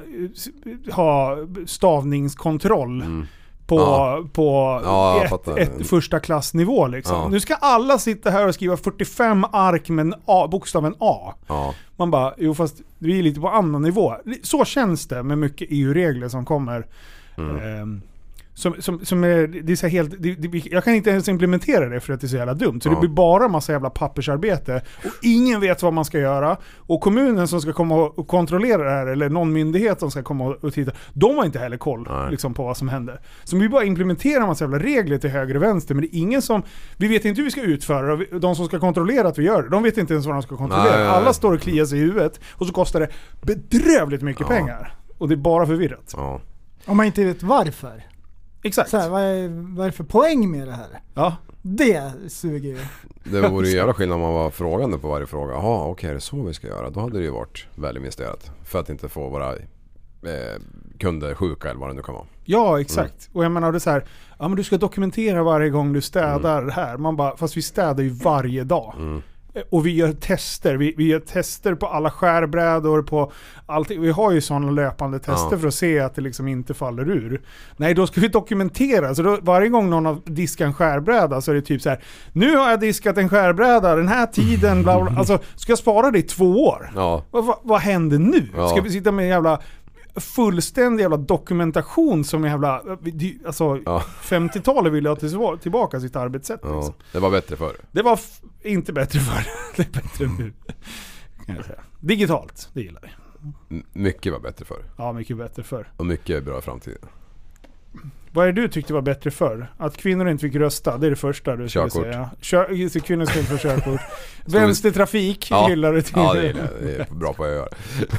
ha stavningskontroll mm. på, ja. på ja, ett, ett första klassnivå liksom. Ja. Nu ska alla sitta här och skriva fyrtiofem ark med en A, bokstaven A. Ja. Man bara, jo fast vi är lite på annan nivå. Så känns det med mycket E U-regler som kommer. Mm. Um, som, som, som är, det är så helt, det, det, jag kan inte ens implementera det för att det är så jävla dumt. Så ja. det blir bara massa jävla pappersarbete och ingen vet vad man ska göra. Och kommunen som ska komma och kontrollera det här eller någon myndighet som ska komma och titta, de har inte heller koll liksom, på vad som händer. Så vi bara implementerar massa jävla regler till höger och vänster, men det är ingen som, vi vet inte hur vi ska utföra och de som ska kontrollera att vi gör det, de vet inte ens vad de ska kontrollera. Nej, alla står och kliar sig i huvudet och så kostar det bedrövligt mycket ja. pengar. Och det är bara förvirrat. Ja. Om man inte vet varför. Exakt. Så här, vad, är, vad är det för poäng med det här? Ja. Det suger ju. Det vore ju jävla skillnad om man var frågande på varje fråga. Jaha, okej, okay, är det så vi ska göra? Då hade det ju varit väl investerat. För att inte få våra eh, kunder sjuka eller vad det nu kan vara. Ja, exakt. Mm. Och jag menar det är så här, ja men du ska dokumentera varje gång du städar mm. här. Man bara, fast vi städar ju varje dag. Mm. Och vi gör tester. Vi, vi gör tester på alla skärbrädor, på allting. Vi har ju sådana löpande tester ja. för att se att det liksom inte faller ur. Nej, då ska vi dokumentera. Så då, varje gång någon har diskat en skärbräda så är det typ så här: nu har jag diskat en skärbräda den här tiden. Bla bla. Alltså, ska jag spara det i två år? Ja. Vad, vad, vad händer nu? Ja. Ska vi sitta med en jävla fullständig jävla dokumentation som jävla alltså ja. femtiotalet vill jag till, tillbaka sitt arbetssätt ja. liksom. Det var bättre förr. Det var f- inte bättre förr. Det är bättre nu. Kan jag säga. Digitalt, det gillar vi. M- mycket var bättre förr. Ja, mycket bättre förr. Och mycket är bra i framtiden. Vad är det du tyckte var bättre förr? Att kvinnor inte fick rösta, det är det första du skulle säga. Kör, kvinnor ska inte få körkort. Vänstertrafik ja. gillar det till. Ja, det är, det är bra på att göra.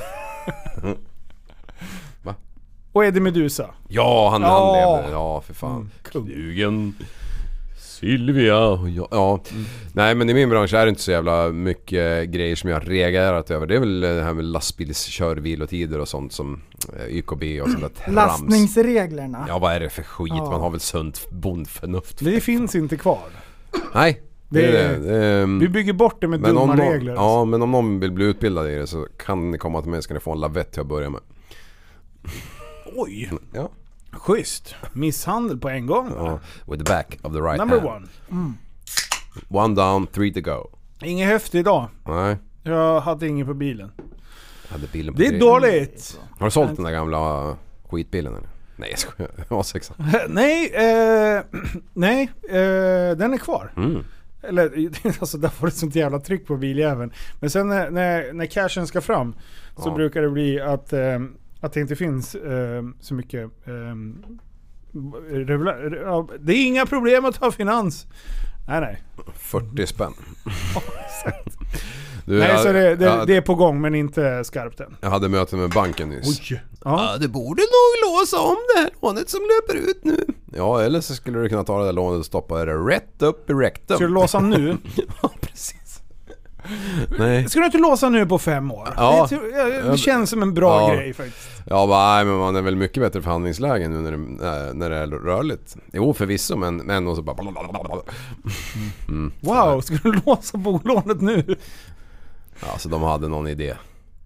Va? Och Eddie Meduza. Ja, han, ja. han levde. Ja, för fan. Mm, Knugen. Sylvia. Ja. ja. Mm. Nej, men i min bransch är det inte så jävla mycket grejer som jag reagerat över. Det är väl det här med lastbilskörvilotider och sånt som Y K B och sånt där trams. Lastningsreglerna. Ja, vad är det för skit? Ja. Man har väl sunt bondförnuft. Det finns inte kvar. Nej. Det det är, det. Um, vi bygger bort det med dumma om någon, regler. Ja, men om någon vill bli utbildad i det så kan ni komma till mig, ska ni få en lavett till att börja med. Oj. Ja. Schysst. Misshandel på en gång. Ja. With the back of the right Number hand. one. Mm. One down, three to go. Inget häftigt idag. Nej. Jag hade inget på bilen. Jag hade bilen på Det är tre. dåligt. Har du sålt den där gamla skitbilen eller? Nej, jag skojar. Ja, sexan. Nej, eh, nej, eh, den är kvar. Mm. Eller, alltså där får det sånt jävla tryck på biljäveln. Men sen när, när, när cashen ska fram så Ja. brukar det bli att, eh, att det inte finns eh, så mycket eh, regula- det är inga problem att ha finans. Nej, nej. fyrtio spänn. Du, nej, jag, så det, det, jag, det är på gång men inte skarpt än. jag hade möte med banken nyss. Oj. Ja. Ja. Du borde nog låsa om det här lånet som löper ut nu. Ja, eller så skulle du kunna ta det där lånet och stoppa det rätt upp i rektum. Ska du låsa nu? Ja, precis. Nej. Ska du inte låsa nu på fem år? Ja. Det, det, det känns som en bra Ja. grej faktiskt. Ja, nej, men man är väl mycket bättre förhandlingsläge nu när det, när det är rörligt. Jo, förvisso, men, men och så bara... Mm. Wow, ska du låsa bolånet nu? Ja, så de hade någon idé.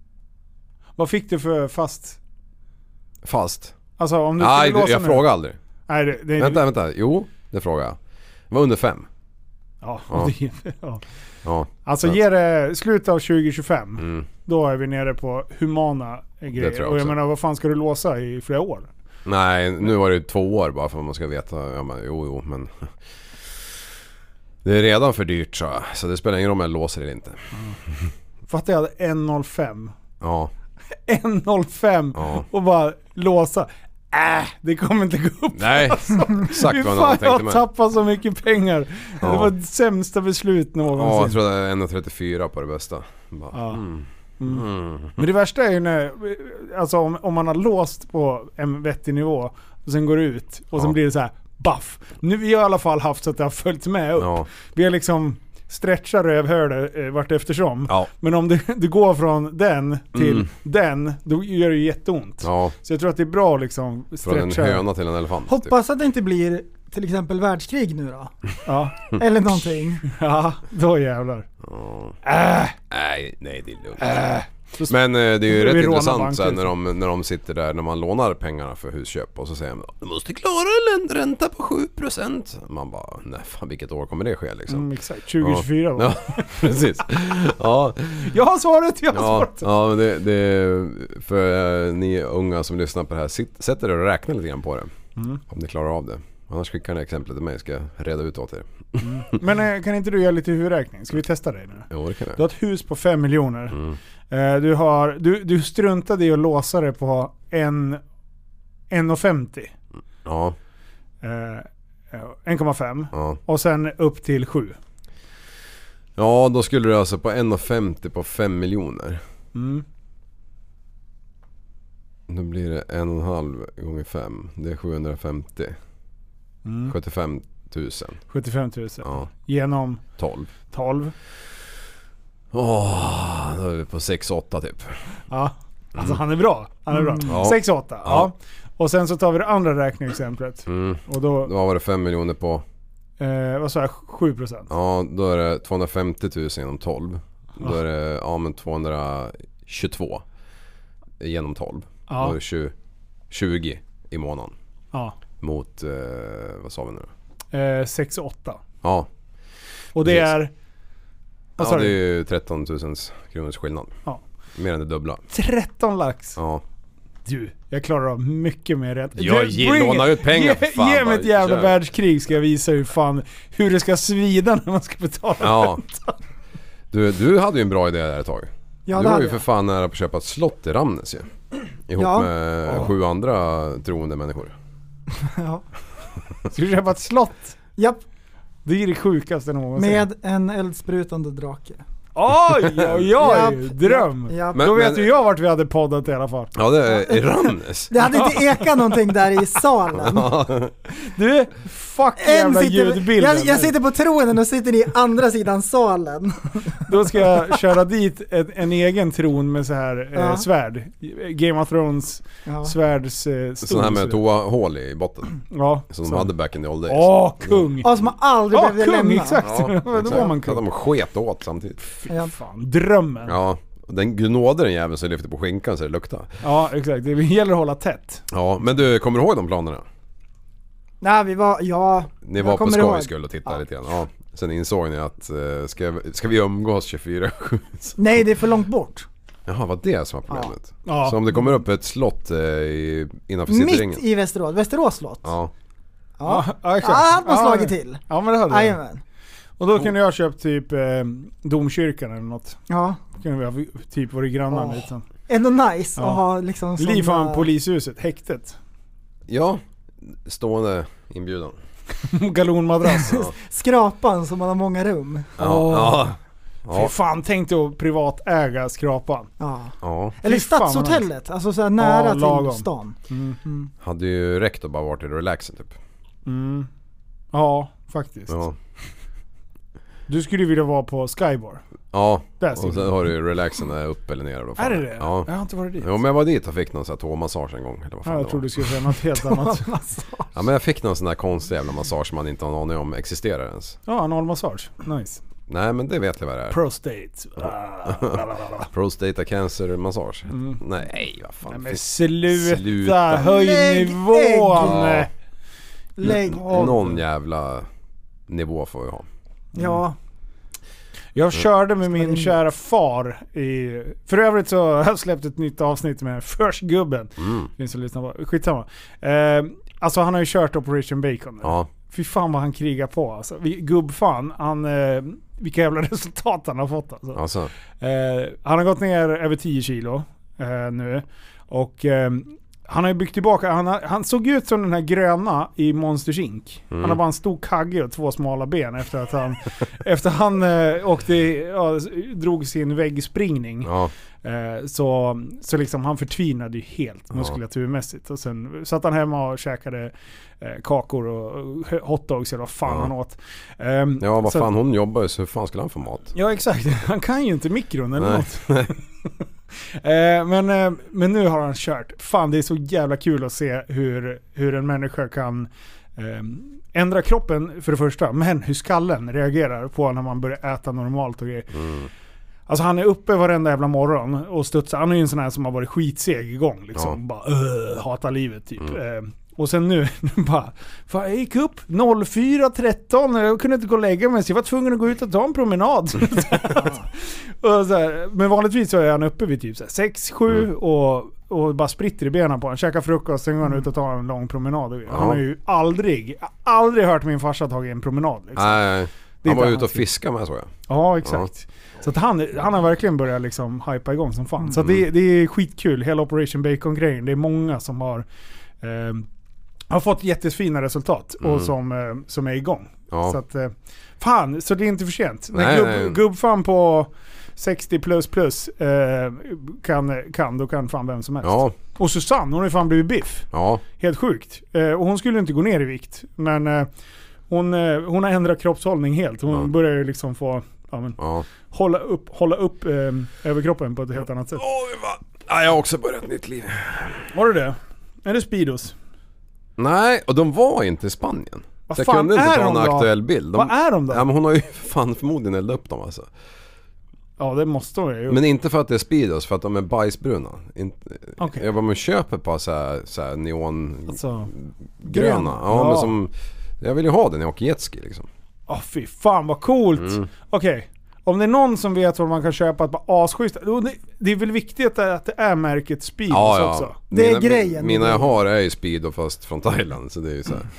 Vad fick du för fast? Fast. Alltså om du Nej, skulle du, låsa jag nu? frågar aldrig. Nej, det, det, Vänta, vänta. Jo, det frågar jag. Det var under fem. Ja, Ja. det, ja. Ja. Alltså Så. ge det slut av tjugo tjugofem. Mm. Då är vi nere på humana grejer. tror jag Och jag också. menar, vad fan ska du låsa i flera år? Nej, nu var det två år bara för att man ska veta. Ja, men, jo, jo, men... Det är redan för dyrt, så, så det spelar ingen roll om jag låser eller inte. Fattar jag hade en noll fem. Ja, en noll fem ja. och bara låsa. Äh, det kommer inte gå upp. Nej, exakt Hur vad fan någon tänkte jag mig. tappar så mycket pengar. Ja. Det var det sämsta beslut någonsin. Ja, jag tror det är en trettiofyra på det bästa. Bara, Ja. mm. Mm. Mm. Men det värsta är ju när, alltså om, om man har låst på en vettig nivå och sen går det ut och sen Ja. blir det så här baff. Nu har vi i alla fall haft så att det har följt med upp. Ja. Vi har liksom stretchat rövhörde eh, vart eftersom. Ja. Men om du, du går från den till Mm. den, då gör det ju jätteont. Ja, Så jag tror att det är bra att liksom från en stretcha. höna till en elefant. Typ. Hoppas att det inte blir till exempel världskrig nu då. Ja. Eller någonting. Ja, då jävlar. Ja. Äh, Nej, nej, det är lugnt. äh. Så Men eh, det är ju Vi rätt rånar intressant banker. så här, när, de, när de sitter där, när man lånar pengarna för husköp och så säger de, du måste klara en ränta på sju procent. Man bara, nej fan, vilket år kommer det ske liksom? Mm, exakt, tjugo tjugofyra då. Ja, precis. Ja, Jag har svaret, jag har ja, svaret. ja men det, det för eh, ni unga som lyssnar på det här, sitt, sätt er och räkna lite grann på det. Mm. Om ni klarar av det. Annars skickar ni exemplet till mig, ska jag reda ut åt er. Men eh, kan inte du göra lite huvudräkning? Ska vi testa dig nu? Jo, det kan Du jag. har ett hus på fem miljoner. Mm. Eh, du, har, du, du struntade i att låsa det på en, en femtio. Ja, Eh, en komma fem. ja. Och sen upp till sju. Ja, då skulle du alltså på en femtio på fem miljoner. Mm. Då blir det en och en halv gånger fem. Det är sjuhundrafemtio. Mm. sjuttiofem tusen. sjuttiofem tusen. Ja, Genom tolv. tolv. Åh, då är vi på sex åtta typ. Ja. Alltså han är bra. Han är bra. Mm. Ja. sex åtta. Ja. Ja. Och sen så tar vi det andra räkneexemplet. Mm. Och då, Då var det fem miljoner på. eh, vad sa jag? sju procent. Ja, då är det tvåhundrafemtio tusen genom tolv. Då är det, ja men tvåhundratjugotvå genom tolv. Då är Ja. det tjugo, tjugo i månaden. Ja. Mot, eh, vad sa vi nu då? Eh, sex åtta. Ja, Och det Precis. är... Vad ja sa det är du? ju tretton tusen kronors skillnad. Ja. Mer än det dubbla. tretton lax. Ja. Du, jag klarar av mycket mer rätt. Jag Du, ger- bring lånar it. ut pengar, Ge, för fan, ge mig bara ett jävla kör. världskrig ska jag visa hur fan, hur det ska svida när man ska betala. Ja. Du, du hade ju en bra idé där ett tag. Ja, du det var hade ju för jag. fan nära på att köpa ett slott i Ramnäs ju. Ihop Ja. med Ja. sju andra troende människor. Ja. Ska du köpa ett slott? Japp, Det är det sjukaste någonsin. med en eldsprutande drake. Oj, oj, oj, Japp, dröm. japp. Men- Då vet men- ju jag vart vi hade poddat i alla fall. Ja, det är i Ramnäs. Det hade inte ekat någonting där i salen. Du, fuck En jävla sitter, ljudbilden. jag, jag sitter på tronen och sitter i andra sidan salen. Då ska jag köra dit ett, en egen tron med så här eh, Ja. svärd. Game of Thrones Ja. svärds eh, stol. Sån här med toahål i botten. Ja. Som de så. hade back in the old days. Åh, kung! Och som man aldrig Ja, behövde kung, lämna. exakt. Ja, Då var man exakt. kung. Att de sket åt samtidigt. Ja. Fan, drömmen. Ja, Ja, och den gnådde den jäveln som lyfte på skinkan så det luktade. exakt. Det gäller att hålla tätt. Ja, men du, kommer du ihåg de planerna? Nej, vi var, ja. Ni jag var på kommer skoj ihåg. skull och tittade Ja. lite grann. Ja. Sen insåg ni att uh, ska, ska vi umgås tjugofyra sju? Nej, det är för långt bort. Jaha, vad det som var problemet? Ja. Så om det kommer upp ett slott uh, i, innanför cityringen? Mitt i Västerås, Västerås slott. Ja. Ja, Ja, ja, exakt. hade man Ja, slagit men- till. Ja men det hade jag. Jajamän. Och då kunde jag köpt typ eh, domkyrkan eller något. Ja. Då kunde vi ha typ varit grannar Åh. lite. Ändå nice Ja. att ha liksom Liv såna- från polishuset, häktet. Ja, stående inbjudan. Galonmadrass. Ja. Skrapan som man har många rum. Ja. Åh. Ja. Fy Ja. fan, tänk dig att privatäga skrapan. Ja. Ja. Eller Fy fan, vad Stadshotellet, alltså så här nära Ja, till lagom. stan. Mm. Mm. Hade ju räckt att bara varit i relaxen typ. Mm. Ja, faktiskt. Ja. Du skulle ju vilja vara på Skybar. Ja, Där och ser sen du. har du ju relaxen där uppe eller nere då. Är det det? Ja. Jag har inte varit dit. Jo men jag var dit och fick någon sån här tåmassage en gång eller vad fan Ja, det jag trodde var. du skulle säga något helt annat. Ja men jag fick någon sån där konstig jävla massage som man inte har någon aning om existerar ens. Ja, analmassage. Nice. Nej men det vet jag vad det är. Prostate. Prostata cancer massage. Mm. Nej vad fan. Nej, men Fy- sluta, Sluta. höj Lägg nivån. ägg. Lägg Någon jävla nivå får vi ha. Ja, Jag körde med min rimligt. kära far i... För övrigt så har jag släppt ett nytt avsnitt med Försgubben. Mm. Ni som lyssnar på. Skitsamma. Eh, alltså han har ju kört Operation Bacon. Ja. Fy fan vad han krigar på alltså. Vi, gubbfan, han... Eh, vilka jävla resultat han har fått alltså. Alltså. Eh, han har gått ner över tio kilo eh, nu. Och eh, han har ju byggt tillbaka. Han, har, han såg ut som den här gröna i Monsters Inc. Mm. Han har bara en stor kagge och två smala ben efter att han, efter han eh, åkte, ja, drog sin väggspringning. Ja. Eh, så, så liksom han förtvinade ju helt muskulaturmässigt. Och sen satt han hemma och käkade eh, kakor och hotdogs eller vad fan Ja. han åt. Ehm, Ja vad så- fan hon jobbar ju så hur fan skulle han få mat? Ja exakt, han kan ju inte mikron eller Nej. något. eh, men, eh, men nu har han kört. Fan det är så jävla kul att se hur, hur en människa kan eh, ändra kroppen för det första. Men hur skallen reagerar på när man börjar äta normalt och grejer. Mm. Alltså han är uppe varenda jävla morgon och studsar. Han är ju en sån här som har varit skitseg igång liksom. Ja. Bara öh, hatar livet typ. Mm. Eh, och sen nu bara, fan jag gick upp fyra tretton, jag kunde inte gå och lägga mig så jag var tvungen att gå ut och ta en promenad. och så här, men vanligtvis så är han uppe vid typ sex sju Mm. och, och bara spritter i benen på honom. Käkar frukost, sen går han ut och tar en lång promenad. Han Ja. har ju aldrig, aldrig hört min farsa ta en promenad. Liksom. Nej, Det är han var inte ute och hans grej. fiskade med så jag. Ja, exakt. Så att han, han har verkligen börjat liksom hypa igång som fan. Så att det, det är skitkul, hela Operation Bacon-grejen. Det är många som har eh, har fått jättefina resultat och Mm. som, eh, som är igång. Ja. Så att, eh, fan, så det är inte för sent. Nej, När gubb, nej. gubbfan på sextio plus plus eh, kan, kan, då kan fan vem som helst. Ja, Och Susanne, hon har ju fan blivit biff. ja, Helt sjukt. Eh, och hon skulle inte gå ner i vikt. Men eh, hon, eh, hon har ändrat kroppshållning helt. Hon Ja. börjar ju liksom få ja, men, ja. hålla upp, hålla upp eh, överkroppen på ett helt annat sätt. Oj, vad... Ja, jag har också börjat ett nytt liv. Har du det? Är det Speedos? Nej, och de var inte i Spanien. Vad Så jag fan kunde inte är ta de en då? aktuell bild. De... Vad är de då? Ja, men hon har ju fan förmodligen eldat upp dem alltså. Ja, det måste hon ju. Men inte för att det är Speedos, för att de är bajsbruna. Inte... Okej. Jag bara, men köper ett par så här, så här neongröna. Alltså, Ja, Ja. men som... Jag vill ju ha den när jag åker jetski liksom. åh fy fan vad coolt. Mm. Okej, om det är någon som vet vad man kan köpa ett par asschyssta, då det, det är väl viktigt att det är märket Speedos Ja, ja. också. Det är mina, grejen. Mina jag har är ju Speedo fast från Thailand, så det är ju så här.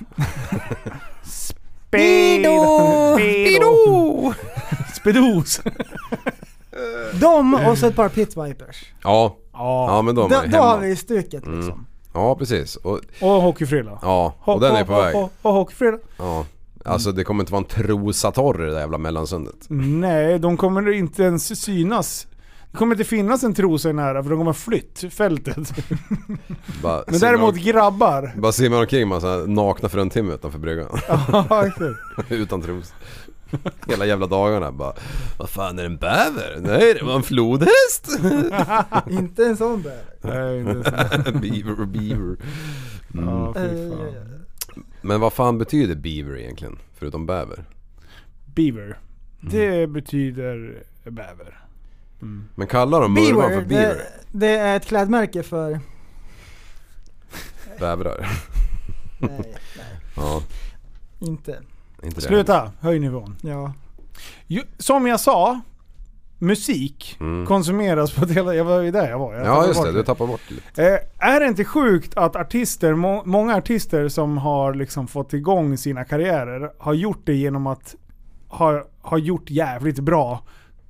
Speedo! Speedo! Speedos! De och så ett par Pit Vipers. Ja, Ja. ja men de Då, är då hemma. har vi stuket liksom. Mm. Ja, precis. Och, Och hockeyfrilla. ja, och den är på väg. Och, och hockeyfrilla. Ja. Alltså det kommer inte vara en trosatorr i det där jävla mellansundet. Nej, de kommer inte ens synas. Det kommer inte finnas en trosa i nära för de kommer flytt fältet. Bara Men simmar däremot om- grabbar. Bara simmar omkring med så här nakna fruntimmer utanför bryggan. Ja, exakt. Utan tros. Hela jävla dagarna bara. Vad fan är det, en bäver? Nej, det var en flodhäst. Inte en sån där. Nej, inte så. Beaver, beaver. Mm. Ja, fy Eh, fan. Men vad fan betyder beaver egentligen? Förutom bäver. Beaver. Det betyder bäver. Mm. Men kallar de murvar Beaver, för beaver? det, det är ett klädmärke för... Bävrar. Nej, nej, Ja. inte. Inte Sluta, det. Höj nivån. Ja. Jo, som jag sa, musik mm. konsumeras på ett hela... Jag var ju där jag var. Jag ja, just det. Du tappar bort lite. Eh, är det inte sjukt att artister, må, många artister som har liksom fått igång sina karriärer har gjort det genom att ha, ha gjort jävligt bra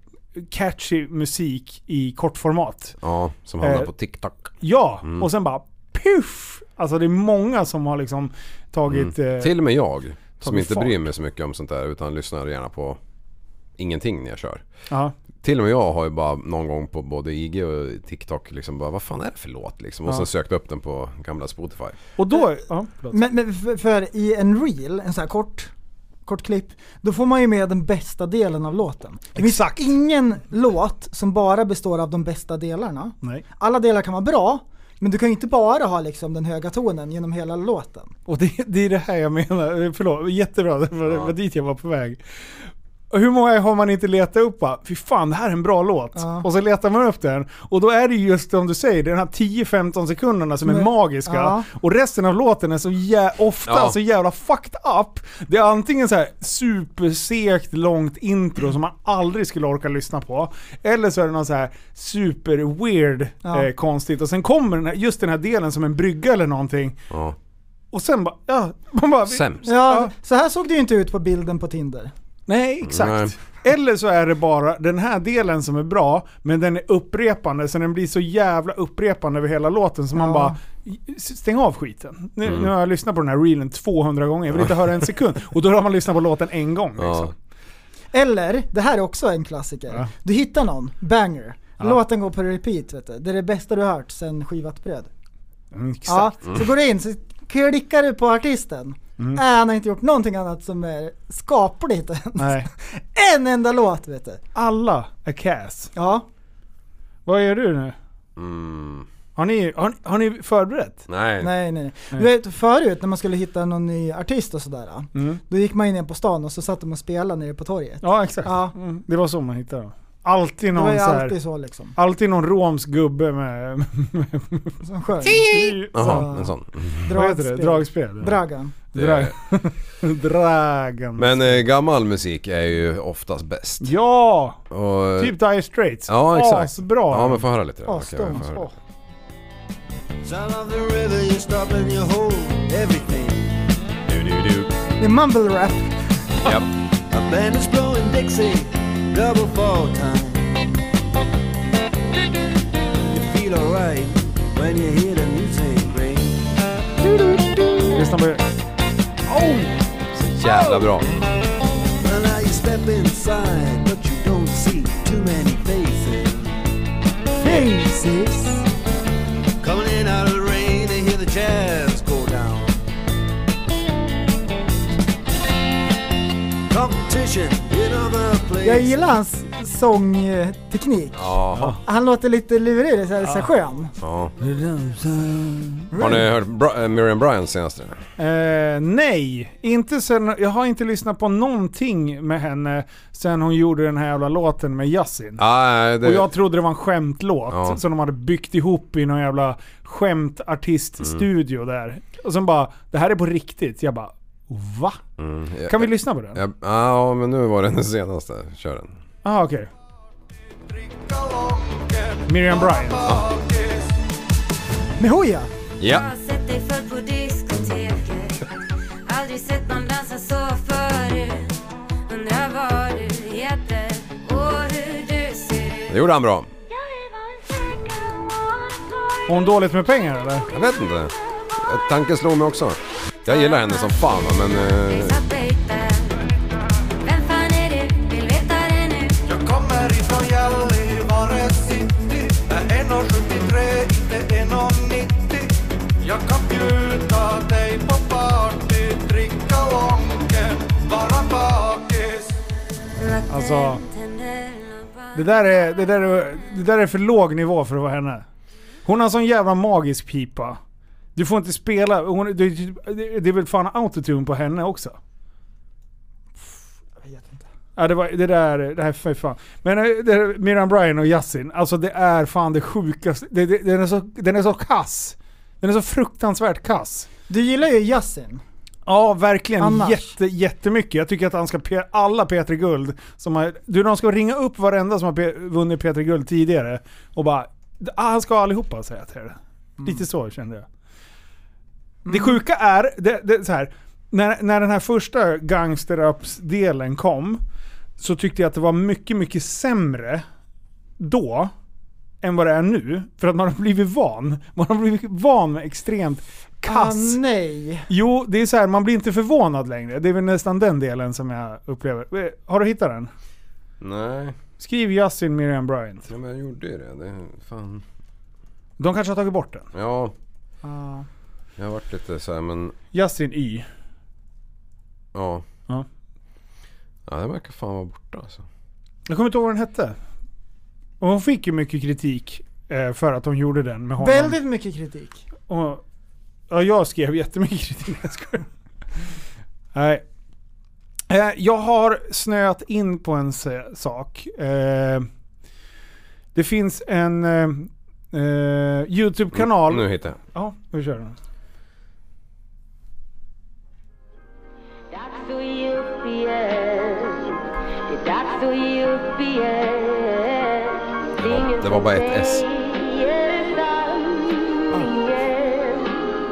catchy musik i kortformat. Ja, som hamnar eh, på TikTok. Ja, mm. och sen bara puff! Alltså det är många som har liksom tagit... Mm. Eh, Till och med jag, som inte fart. bryr mig så mycket om sånt där utan lyssnar gärna på ingenting när jag kör. Ja. Till och med jag har ju bara någon gång på både I G och TikTok liksom bara, vad fan är det för låt liksom? Och ja. sen sökt upp den på gamla Spotify. Och då... Ja, men, men för, för i en reel, en sån här kort... kort klipp, då får man ju med den bästa delen av låten. Det Exakt. finns ingen låt som bara består av de bästa delarna. Nej. Alla delar kan vara bra, men du kan ju inte bara ha liksom den höga tonen genom hela låten. Och det, det är det här jag menar. Förlåt, jättebra. Det var, ja. var dit jag var på väg. Och hur många har man inte letat upp? Bara, fy fan, det här är en bra låt. Ja. Och så letar man upp den. Och då är det just som du säger, den här tio femton sekunderna som Men, är magiska. Ja. Och resten av låten är så jä- ofta ja. så jävla fucked up. Det är antingen så här supersekt långt intro som man aldrig skulle orka lyssna på. Eller så är det något så här super weird ja. eh, konstigt. Och sen kommer den här, just den här delen som en brygga eller någonting. Ja. Och sen bara, ja. Man bara Sämst. Ja, ja, så här såg det ju inte ut på bilden på Tinder. Nej, exakt. Nej. Eller så är det bara den här delen som är bra, men den är upprepande, så den blir så jävla upprepande över hela låten så ja. man bara stäng av skiten. Nu, mm. nu har jag lyssnat på den här reelen tvåhundra gånger, jag vill inte höra en sekund. Och då har man lyssnat på låten en gång. Liksom. Ja. Eller, det här är också en klassiker. Ja. Du hittar någon, banger. Ja. Låten går på repeat, vet du. Det är det bästa du har hört sen skivat bröd. Mm, exakt. Ja, så går du in, så klickar du på artisten. Mm. Äh, han har inte gjort någonting annat som är skapligt ens. Nej. En enda låt, vet du. Alla är Cass. Ja. Vad gör du nu? Mm. Har ni, har, har ni förberett? Nej. Nej, nej. Du vet, förut när man skulle hitta någon ny artist och sådär. Mm. Då gick man in på stan och så satt de och spelade nere på torget. Ja, exakt. Ja. Mm. Det var så man hittade dem. Alltid någon det så här, alltid så liksom. Alltid någon romsk gubbe med som sjöng. Jaha, en sån. Vad heter det? Dragspel? Dragan. Drag. Dragan. Men eh, gammal musik är ju oftast bäst. Ja! Och, typ Dire Straits. Ja, exakt. Oh, bra. Ja, men få höra lite. Oh, okay, Stones. Oh. Son of the river, you stop and you hold everything. Du, du, du. Det är mumble rap. Yep. A band is blowing Dixie, double fall time. You feel alright when you hear the music ring. Lyssna på det. Oh! Så jävla bra. Well, now you step inside, but you don't see too many faces. Faces? Coming in out of the rain, they hear the jazz go down. Competition in other places. Jag gillar hans sångteknik. Jaha. Han låter lite lurig, så här, så skön. Ja. Har ni hört Bra- Miriam Bryant senaste? Eh, nej, inte sen, jag har inte lyssnat på någonting med henne sen hon gjorde den här jävla låten med Yasin. Ah, det... Och jag trodde det var en skämtlåt ja. som de hade byggt ihop i någon jävla skämtartiststudio mm. där. Och sen bara, det här är på riktigt. Jag bara, va? Mm, ja, kan vi lyssna på den? Ja, ja, men nu var det den senaste. Kör den. Ah, okej. Okay. Miriam Bryant. Ah. Med hoja? Ja. Jag har sett dig förr på diskoteket. Aldrig sett man dansa så förut. Undrar vad du heter och hur du ser ut. Det gjorde han bra. Har hon dåligt med pengar eller? Jag vet inte. Tanken slog mig också. Jag gillar henne som fan, men... Eh... Vem fan är du? Vill veta det nu. Jag kommer ifrån Gällivare city. Är en sjuttiotre, inte en nittio. Jag kan bjuda dig på party. Dricka lången, vara bakis. Alltså... Det där, är, det, där är, det där är för låg nivå för att vara henne. Hon har sån jävla magisk pipa. Du får inte spela. Hon, det, det är väl fan autotune på henne också. Jag vet inte. Ja, det var det där det här för fan. Men det är Miriam Bryant och Yasin. Alltså det är fan det sjukaste. Det, det, den är så den är så kass. Den är så fruktansvärt kass. Du gillar ju Yasin. Ja, verkligen. Annars. Jätte, jättemycket. Jag tycker att han ska pe- alla P tre Guld som har, du, de ska ringa upp varenda som har pe- vunnit P tre Guld tidigare och bara, ah, han ska allihopa säga till det. Mm. Lite så kände jag. Mm. Det sjuka är, det, det, så här, när, när den här första gangster-ups-delen kom så tyckte jag att det var mycket, mycket sämre då än vad det är nu. För att man har blivit van. Man har blivit van med extremt kass. Ah, nej. Jo, det är så här, man blir inte förvånad längre. Det är väl nästan den delen som jag upplever. Har du hittat den? Nej. Skriv Justin Miriam Bryant. Ja, men jag gjorde ju det. det fan. De kanske har tagit bort den. Ja. Ah. Jag har varit lite så här, men... Justin Y. Ja. Ja. Ja, det verkar fan vara borta alltså. Jag kommer inte ihåg vad den hette. Och hon fick ju mycket kritik eh, för att hon gjorde den med honom. Väldigt mycket kritik. Och, ja, jag skrev jättemycket kritik. Jag skojar. Nej. Eh, jag har snöat in på en se- sak. Eh, det finns en eh, eh, YouTube-kanal. Nu hittar jag. Ja, vi kör den. Dags att ge upp igen. Det är dags att ge upp igen. Ingen Det var bara ett S. säger sanningen.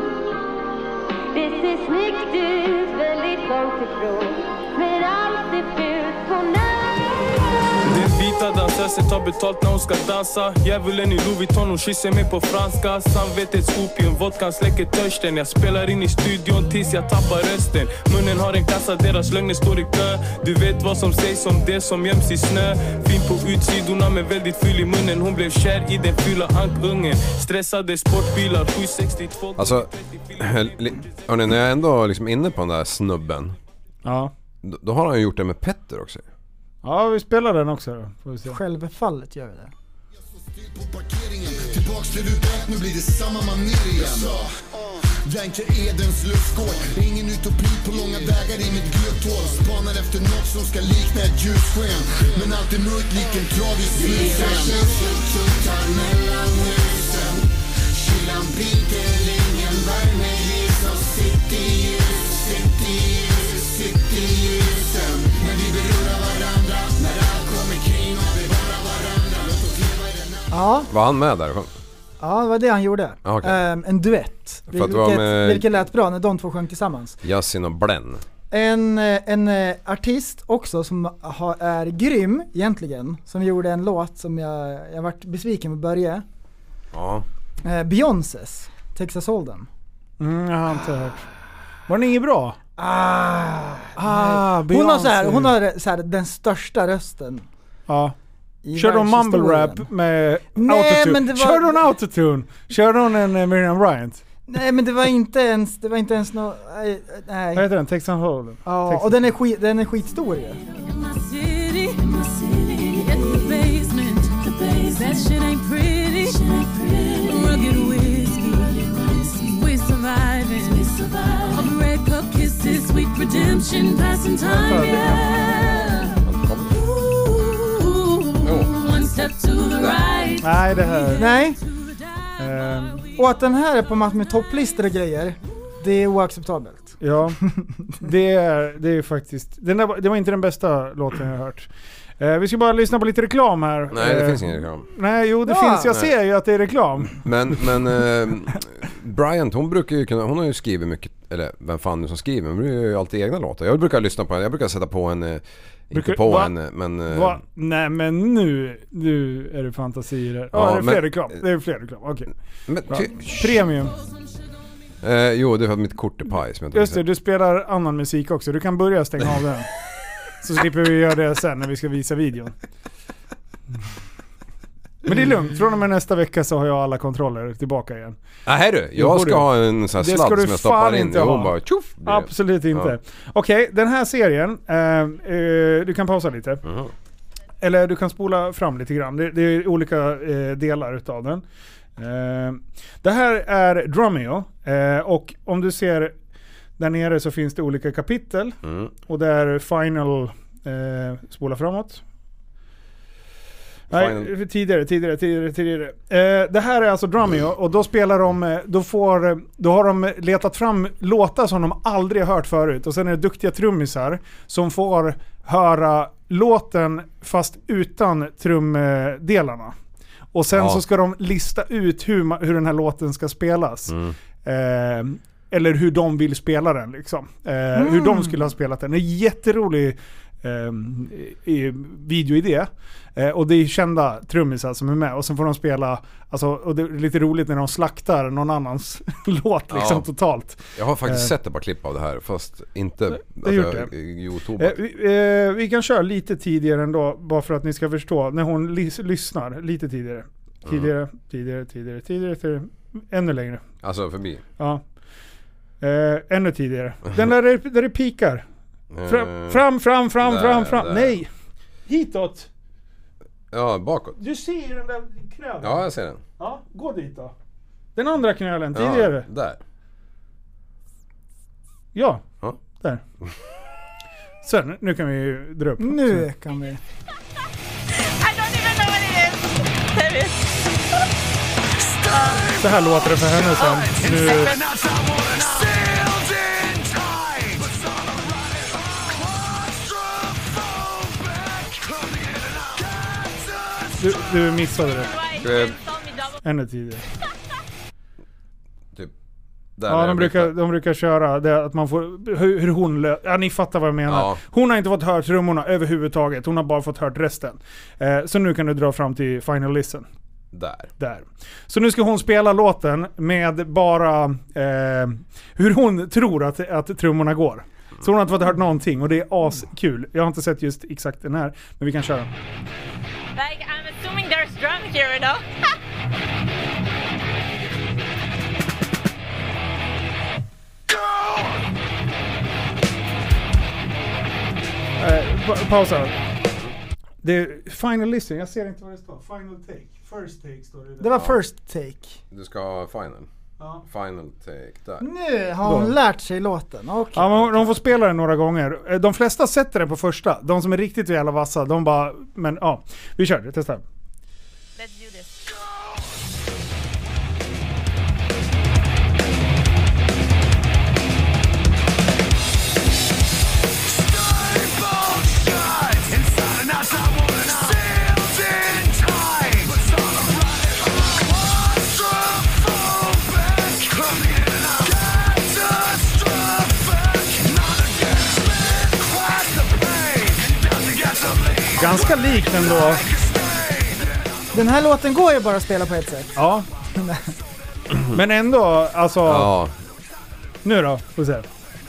Det ser snyggt ut väldigt långt ifrån, men allt är fult på nära. Den vita dansösen tar betalt när hon ska dansa. Djävulen i Louis Vuitton, hon kysser mig på franska. Samvetets opium, vodkan släcker törsten. Jag spelar in i studion tills jag tappar rösten. Munnen har en kassa, deras lögner står i kö. Du vet vad som sägs om det som göms i snö. Fin på utsidorna men väldigt full i munnen. Hon blev kär i den fylla ankungen. Stressade sportbilar, sju sextiotvå. Alltså, hörni, när jag ändå liksom inne på den där snubben. Ja. Då, då har han ju gjort det med Petter också. Ja, vi spelar den också då. Får vi se. Självfallet gör vi det. På parkeringen, tillbaks till ruta ett, nu blir det samma manér igen. Dränker Edens lustgård, ingen utopi på långa vägar i mitt glödtål. Spanar efter något som ska likna ett ljussken, men allt är mörkt lik en tragisk slutscen. Tuttar mellan husen, kylan biter ingen värme, ljus och sitt i ljus, sitt i ljus, sitt i ljusen. När vi berörar varandra, när allt kommer kring och vi bara varandra. Låt oss leva i den här. Ja. Var han med där? Ja, det var det han gjorde. Okay. Um, en duett. För Vilket, att med... vilket lät bra när de två sjöng tillsammans. Yasin och Blenn. En, en uh, artist också som ha, är grym egentligen. Som gjorde en låt som jag, jag varit besviken med Börje. Ja. Uh, Beyoncés, Texas Hold'em. Mm, jag har inte hört. Var den inget bra? Ah, ah hon har, så här, hon har så här, den största rösten. Ja. Körde hon mumble rap med Nej, autotune? men det var... Körde hon autotune? Körde hon en uh, Miriam Bryant? Nej, men det var inte ens, det var inte ens nå, nej, nej. Vad heter den? Texas Hold'em? Ja, Texas. och den är skit, den är skitstor ju. Nej, det här. Nej. Um, och att den här är på massor med topplistor och grejer, det är oacceptabelt. Ja, det är, det är faktiskt... Den där, det var inte den bästa låten jag har hört. Eh, vi ska bara lyssna på lite reklam här. Nej, det eh, finns ingen reklam. Nej, jo det Ja. finns. Jag Nej. ser ju att det är reklam. Men, men eh, Bryant, hon brukar ju kunna, hon har ju skrivit mycket, eller vem fan nu som skriver, men hon gör ju alltid egna låtar. Jag brukar lyssna på henne, jag brukar sätta på henne, Brukar- inte på va? henne, men... eh, Va? Nej, men nu, nu är det fantasier. Ja, Ja, det är men- fler reklam. Det är fler reklam. Okej. men Bra. ty, Premium. eh, jo, det är för att mitt kort är paj som jag inte Just det, vill du spelar annan musik också. Du kan börja stänga av den. Så slipper vi göra det sen när vi ska visa videon. Men det är lugnt. Från och med nästa vecka så har jag alla kontroller tillbaka igen. Nej du, jag ska ha en sån här Det sladd ska du som jag stoppar fan in inte och hon ha. bara tjoff! blir det. Absolut inte. Ja. Okej, den här serien. Eh, eh, du kan pausa lite. Mhm. Eller du kan spola fram lite grann. Det, det är olika eh, delar utav den. Eh, det här är Drumeo. Eh, och om du ser där nere så finns det olika kapitel. Mm. Och det är final... Eh, spola framåt. Nej, tidigare, tidigare, tidigare, tidigare. Eh, det här är alltså Drumeo och då spelar de, då får, då har de letat fram låtar som de aldrig har hört förut och sen är det duktiga trummisar som får höra låten fast utan trumdelarna. Och sen ja. så ska de lista ut hur, hur den här låten ska spelas. Mm. Eh, eller hur de vill spela den liksom. Eh, mm. Hur de skulle ha spelat den. Det är en jätterolig eh, videoidé. Eh, och det är kända trummisar som är med. Och sen får de spela, alltså, och det är lite roligt när de slaktar någon annans låt liksom ja. totalt. Jag har faktiskt eh. sett ett par klipp av det här, fast inte det gjort det. YouTube. Eh, vi, eh, vi kan köra lite tidigare ändå, bara för att ni ska förstå. När hon lis- lyssnar, lite tidigare. Tidigare, mm. tidigare, tidigare, tidigare, tidigare, ännu längre. Alltså förbi? Ja. Eh, ännu tidigare. Den där, är, där det pikar. Fram, fram, fram, fram, där, fram, fram. Där. Nej! Hitåt! Ja, bakåt. Du ser den där knölen. Ja, jag ser den. Ja, gå dit då. Den andra knölen, tidigare. Ja, där. Ja, ja. Där. Sen, nu kan vi dra upp. Nu kan vi. I don't even know what it is. Så här låter det för henne sen. Nu... Du, du missade det. Ännu tidigare. Typ. Ja, de brukar, de brukar köra det att man får hur, hur hon lö- ja, ni fattar vad jag menar. Ja. Hon har inte fått hört trummorna överhuvudtaget. Hon har bara fått hört resten. Eh, så nu kan du dra fram till Final Listen. Där. Där. Så nu ska hon spela låten med bara eh, hur hon tror att, att trummorna går. Så hon har inte fått hört någonting och det är askul. Jag har inte sett just exakt den här, men vi kan köra. Like, I'm assuming there's drums here, you know? eh, pa- pausa. Det är final listen, jag ser inte vad det står. Final take. First take står det där. Det var first take. Du ska ha final. Ja. Final take där. Nu har hon Då. lärt sig låten. Okay. Ja, men de får spela den några gånger. De flesta sätter den på första. De som är riktigt jävla vassa, de bara, men ja, vi kör det, testa. Let's do this. Ganska likt ändå. Den här låten går ju bara att spela på ett sätt. Ja. Men ändå, alltså... Ja. Nu då, får vi se.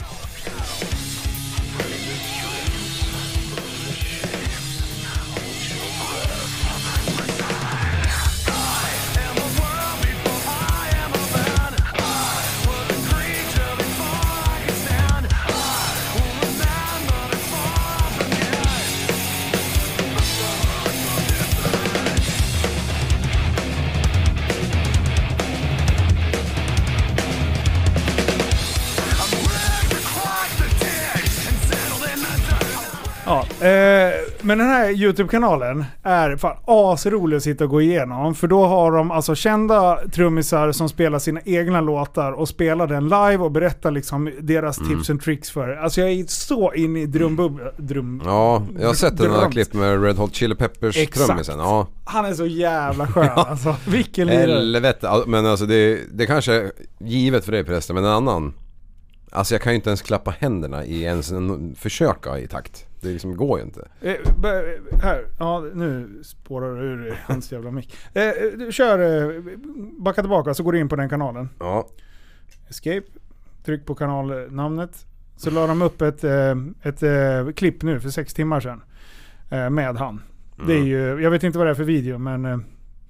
Ja, eh, men den här YouTube-kanalen är fan asrolig att sitta och gå igenom. För då har de alltså kända trummisar som spelar sina egna låtar och spelar den live och berättar liksom deras mm. tips and tricks för. Alltså jag är så inne i drumbubb... Drum, ja, jag har sett den här klipp med Red Hot Chili Peppers trummisen. Ja. Han är så jävla skön alltså. Vilken lirare. Helvete, men alltså det, det kanske är givet för dig förresten, men en annan. Alltså jag kan ju inte ens klappa händerna i ens en försöka i takt. Det liksom går ju inte. Eh, b- här, ja nu spårar du ur hans jävla mick. Eh, du kör, eh, backa tillbaka så går du in på den kanalen. Ja. Escape, tryck på kanalnamnet. Så la de upp ett, eh, ett eh, klipp nu för sex timmar sedan. Eh, med han. Mm. Det är ju, jag vet inte vad det är för video men... Eh,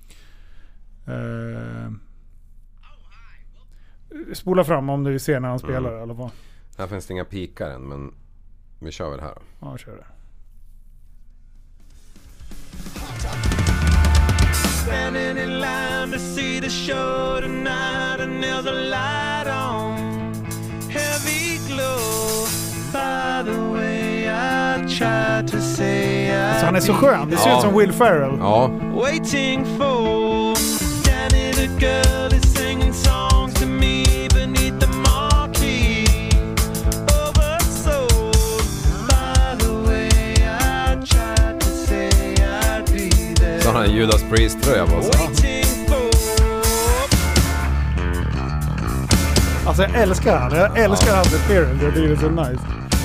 eh, spola fram om du ser när han spelar mm. eller vad. Här finns det inga pikar än, men vi kör väl här då. Ja, kör det. Standing in line to see the show tonight and there's a light on heavy glow by the way I tried to say I Han är så skön. Det ser Ja. ut som Will Ferrell. Ja. Waiting for Danny the girl is singing songs to me beneath the marquee. Oversold. By the way, I tried to say I'd be there. Så han har en Judas Priest-tröja på sig. Waiting for. Alltså jag älskar han. Jag älskar hans appearance. Jag tycker det är så nice.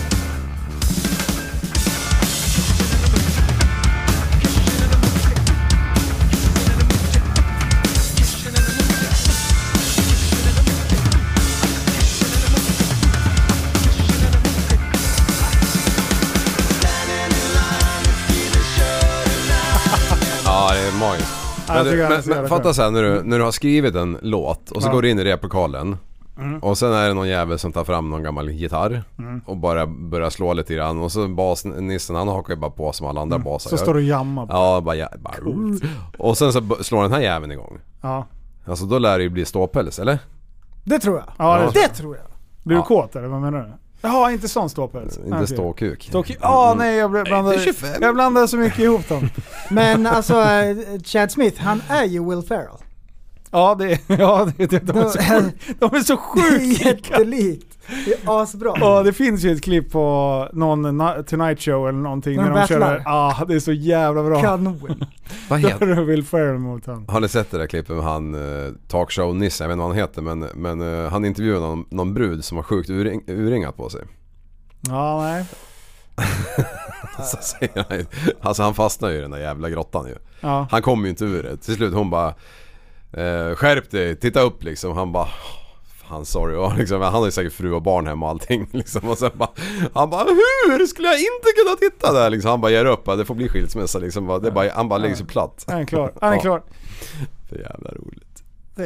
Ja, det är magiskt. Men, jag du, tycker han är men, så men jävla fatta skön. sen när du, när du har skrivit en låt och så Ja. går du in i replokalen Mm. och sen är det någon jävel som tar fram någon gammal gitarr Mm. och bara börjar slå lite grann och så basnissen, han hakar ju bara på som alla andra Mm. basar Så gör. står du och jammar. Ja, bara, ja, bara och sen så b- slår den här jäveln igång. Ja. Alltså då lär det ju bli ståpäls, eller? Det tror jag. Ja, det, Det tror jag. Blir du Ja. kåt eller vad menar du? Jaha, inte sån ståpäls. Inte Okej. ståkuk. Ståkuk. Ja, Mm. nej, jag blandade, Nej, tjugofem. jag blandade så mycket ihop dem. Men alltså, eh, Chad Smith, han är ju Will Ferrell. Ja, det, ja det, det, de, är så sjukt, de är så Det är sjukt lika. jättelikt. Det är asbra. Ja, det finns ju ett klipp på någon na- Tonight Show eller någonting. När de de kör battlar. det. Ja, det är så jävla bra. Kanon. Vad Då heter är det Will Ferrell mot han. Har ni sett det där klippet med han eh, talkshow-nissen, jag vet inte vad han heter, men, men eh, han intervjuar någon, någon brud som har sjukt urring, urringat på sig. Ja, nej. Så säger han, alltså han fastnar ju i den där jävla grottan ju. Ja. Han kommer ju inte ur det. Till slut hon bara eh, skärp dig, titta upp liksom. Han bara fan sorry. Och liksom, han har ju säkert fru och barn hemma och allting liksom. Och sen bara, han bara hur skulle jag inte kunna titta där liksom. Han bara ger upp, det får bli skilsmässa liksom. Det är bara, han bara lägger sig platt. Han är klar. Han är Ja. klar. För jävla roligt. Det är...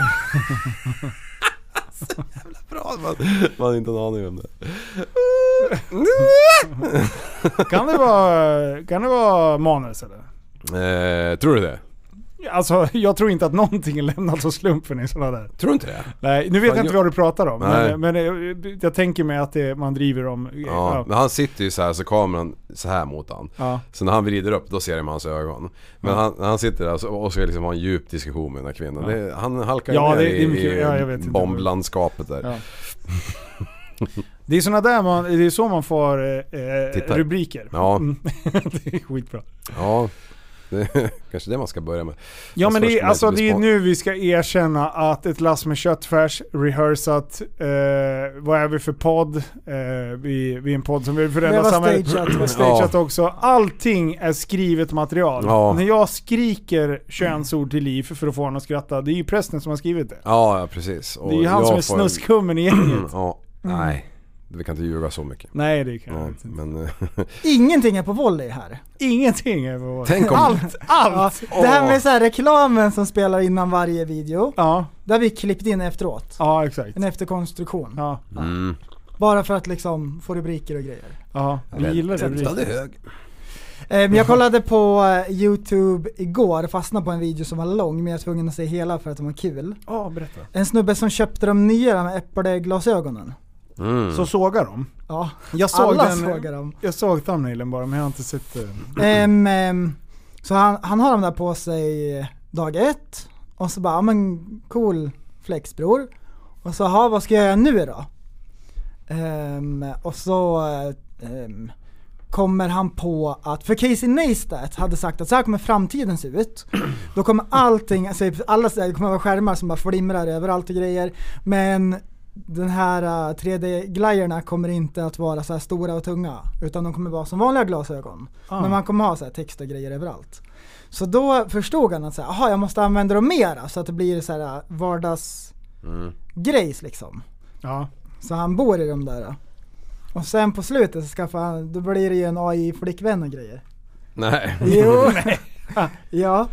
Så jävla bra. Man, man har inte en aning om det. Kan det vara, kan det vara manus eller? Eh, tror du det? Alltså, jag tror inte att någonting är lämnat av slumpen i sådana där. Tror du inte det? Nej, nu vet Fan, jag inte jag- vad du pratar om. Nej. Men, men jag, jag tänker mig att det, man driver om... Ja, Ja. men han sitter ju så här så kameran så här mot han. Ja. Så när han vrider upp då ser man hans ögon. Men Ja. han, när han sitter där så, och ska liksom ha en djup diskussion med den här kvinnan. Ja. Det, han halkar ju Ja, ner det- det är i, mycket- i ja, jag vet inte. bomblandskapet där. Ja. Det är såna där man, det är så man får eh, Titta. rubriker. Ja. Mm. Det är skitbra. Ja, det är kanske det man ska börja med. Ja, Fast men det först är, ska man alltså, bli det är spa- nu vi ska erkänna att ett lass med köttfärs, rehearsat, eh, vad är vi för podd? Eh, vi, vi är en podd som vill förändra Det var samhället. stageat. Det var stageat också. Allting är skrivet material. Ja. När jag skriker könsord till liv för att få honom att skratta, det är ju prästen som har skrivit det. Ja, ja precis. Och Det är ju han jag som är får- snuskummen i gänget. Ja, nej. Vi kan inte ljuga så mycket. Nej, det kan jag Ja, inte. men eh, Ingenting är på volley här. Ingenting är på... tänk om... Allt! Allt! Ja, det här med så här reklamen som spelar innan varje video, Ja, där har vi klippt in efteråt. ja exakt. En efterkonstruktion. Ja, Mm. Bara för att liksom få rubriker och grejer. ja. Vi gillar det. Rättade hög. Eh, Men jag kollade på eh, YouTube igår, fastnade på en video som var lång, men jag var tvungen att se hela för att den var kul. Ja, berätta. En snubbe som köpte de nya med äppelglasögonen. Mm. Så sågar de. Ja, Jag såg alla den, sågar dem. Jag såg thumbnailen bara, men jag har inte sett den. Ehm, ehm, så han, han har dem där på sig dag ett. Och så bara, ja men cool flex bror. Och så, ha vad ska jag göra nu då? Ehm, och så ehm, kommer han på att, för Casey Neistat hade sagt att så här kommer framtiden se ut. Då kommer allting, alltså alla det kommer vara skärmar som bara flimrar överallt och grejer. Men den här uh, tre D-glajjorna kommer inte att vara så här stora och tunga, utan de kommer vara som vanliga glasögon. Ah. Men man kommer ha så här text och grejer överallt. Så då förstod han att så här, aha, jag måste använda dem mera så att det blir så här vardagsgrejs Mm. liksom. Ja. Så han bor i de där. Och sen på slutet så skaffar han, då blir det ju en A I-flickvän och grejer. Nej, Jo. Ja.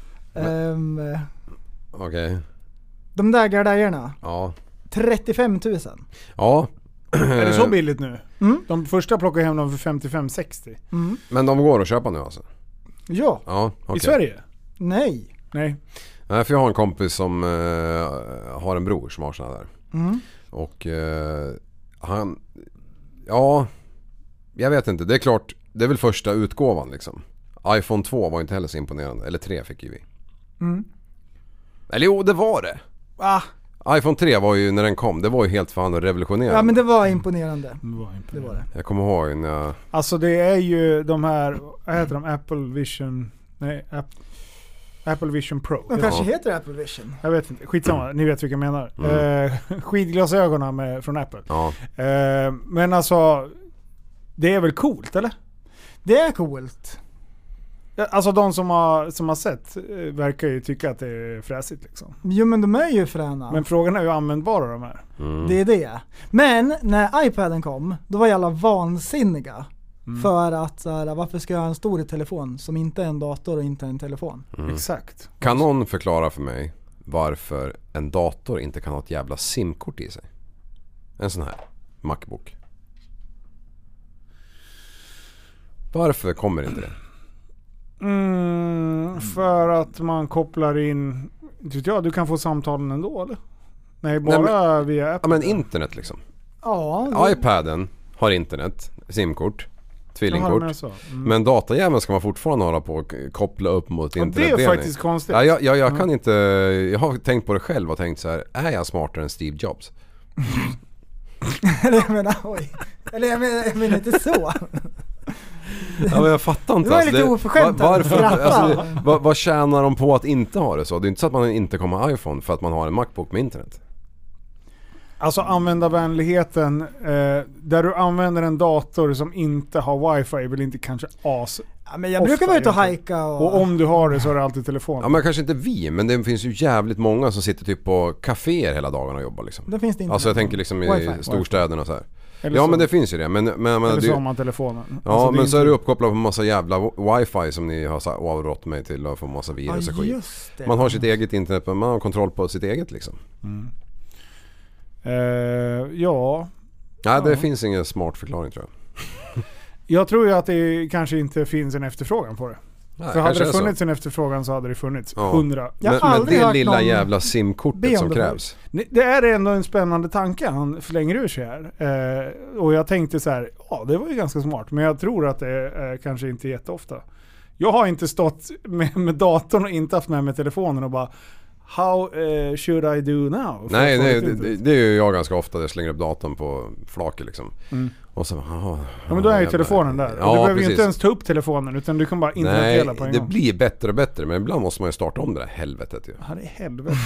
Um, okej. de där gardajerna, Ja. trettiofem tusen. Ja. Är det så billigt nu? Mm. De första plockar hem dem för femtiofem sextio. Mm. Men de går att köpa nu alltså? Ja. Ja, okej. I Sverige? Nej. Nej. Nej, för jag har en kompis som eh, har en bror som har såna där. Mm. Och eh, han... Ja, jag vet inte. Det är klart, det är väl första utgåvan liksom. iPhone två var inte heller så imponerande. Eller tre fick ju vi. Mm. Eller jo, det var det. Ah. iPhone tre var ju, när den kom, det var ju helt fan revolutionerande. Ja, men det var imponerande. Det var imponerande. Det var det. Jag kommer ihåg när jag... Alltså det är ju de här, vad heter de? Apple Vision... Nej, App, Apple Vision Pro. De kanske ja. heter Apple Vision. Jag vet inte, skitsamma, ni vet vilka jag menar. Mm. Eh, skidglasögonen med, från Apple. Ja. Eh, men alltså, det är väl coolt, eller? Det är coolt. Alltså de som har, som har sett eh, verkar ju tycka att det är fräsigt liksom. Jo, men de är ju fräna. Men frågan är ju användbara de här. Mm. Det är det. Men när iPaden kom, då var alla vansinniga. Mm. För att så här, varför ska jag ha en stor telefon som inte är en dator och inte en telefon? Mm. Exakt. Kan någon förklara för mig varför en dator inte kan ha ett jävla simkort i sig? En sån här Macbook. Varför kommer inte det? Mm, för att man kopplar in, ja, du kan få samtalen ändå, eller? Nej, bara Nej, men, via appen. Ja, men internet liksom. Ja. Det... iPaden har internet, simkort, tvillingkort. Mm. Men datajäveln ska man fortfarande hålla på och koppla upp mot internet. Ja, det är faktiskt konstigt. Ja, jag, jag, jag mm. kan inte, jag har tänkt på det själv och tänkt så här: är jag smartare än Steve Jobs? Eller jag menar, oj. Eller jag menar, jag menar inte så. Ja, men jag fattar inte. Det var lite alltså, oförskämt. Var, varför, alltså, vad, vad tjänar de på att inte ha det så? Det är inte så att man inte kommer ha iPhone för att man har en Macbook med internet. Alltså användarvänligheten, eh, där du använder en dator som inte har wifi är väl inte kanske as. Ja, men jag brukar vara ute och hajka. Och... och om du har det så är det alltid telefon. Ja, men kanske inte vi, men det finns ju jävligt många som sitter typ på kaféer hela dagarna och jobbar liksom. Det finns det inte. Alltså jag tänker liksom i wifi. storstäderna så här. Eller ja så. Men det finns ju det. Men, men, men, Eller så det, har man telefonen. Ja, alltså, men är så inte... är du uppkopplad på en massa jävla wifi som ni har avrått mig till och får massa virus ja, och skit. Man har sitt eget internet, men man har kontroll på sitt eget liksom. Mm. Uh, ja. Nej, det ja. finns ingen smart förklaring tror jag. Jag tror ju att det kanske inte finns en efterfrågan på det. Nej, för hade det funnits så. en efterfrågan så hade det funnits ja. hundra. Men, men det lilla jävla simkortet som krävs. Det är ändå en spännande tanke han flänger ur sig här. Eh, och jag tänkte så här, ja det var ju ganska smart. Men jag tror att det är kanske inte jätteofta. Jag har inte stått med, med datorn och inte haft med mig telefonen och bara how uh, should I do now? Nej, det, det, det är ju jag ganska ofta. Jag slänger upp datorn på flaket liksom. Mm. Och så, aha, ja, men då är ju telefonen där. Ja, och du behöver precis. ju inte ens ta upp telefonen utan du kan bara internetdela på en det gång. blir bättre och bättre. Men ibland måste man ju starta om det där helvetet ju. Ja, det är helvete.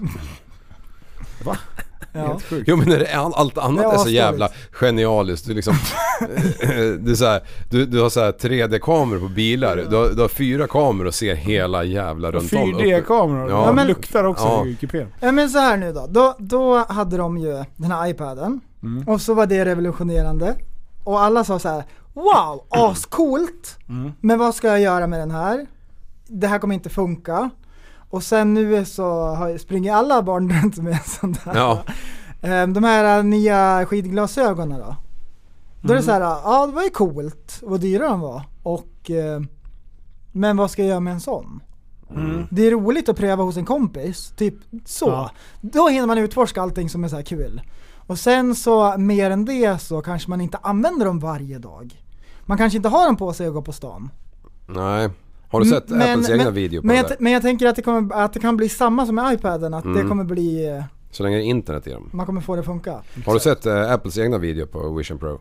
Va? Ja. Jo, men det, allt annat är, är så jävla genialiskt. Du liksom du, är så här, du, du har så här tre D-kameror på bilar. Du har, du har fyra kameror och ser hela jävla runt om. fyra D-kameror. Ja, ja, men luktar också ja. i kupén. Ja, men så här nu då. Då, då hade de ju den här iPaden. Mm. Och så var det revolutionerande. Och alla sa så här: wow, ascoolt. Mm. Men vad ska jag göra med den här? Det här kommer inte funka. Och sen nu så har, springer alla barn runt med en sån där. Ja. De här nya skidglasögonen då. Då mm. är det så här, ja det var ju coolt vad dyra de var. Och, men vad ska jag göra med en sån? Mm. Det är roligt att pröva hos en kompis. Typ så. Ja. Då hinner man utforska allting som är så här kul. Och sen så mer än det så kanske man inte använder dem varje dag. Man kanske inte har dem på sig och går på stan. Nej. Har du sett men, Apples men, egna video på men det jag, men jag tänker att det, kommer, att det kan bli samma som med iPaden. Att mm. det kommer bli... Så länge det är internet i dem. Man kommer få det funka. Har du sett uh, Apples egna video på Vision Pro? Uh,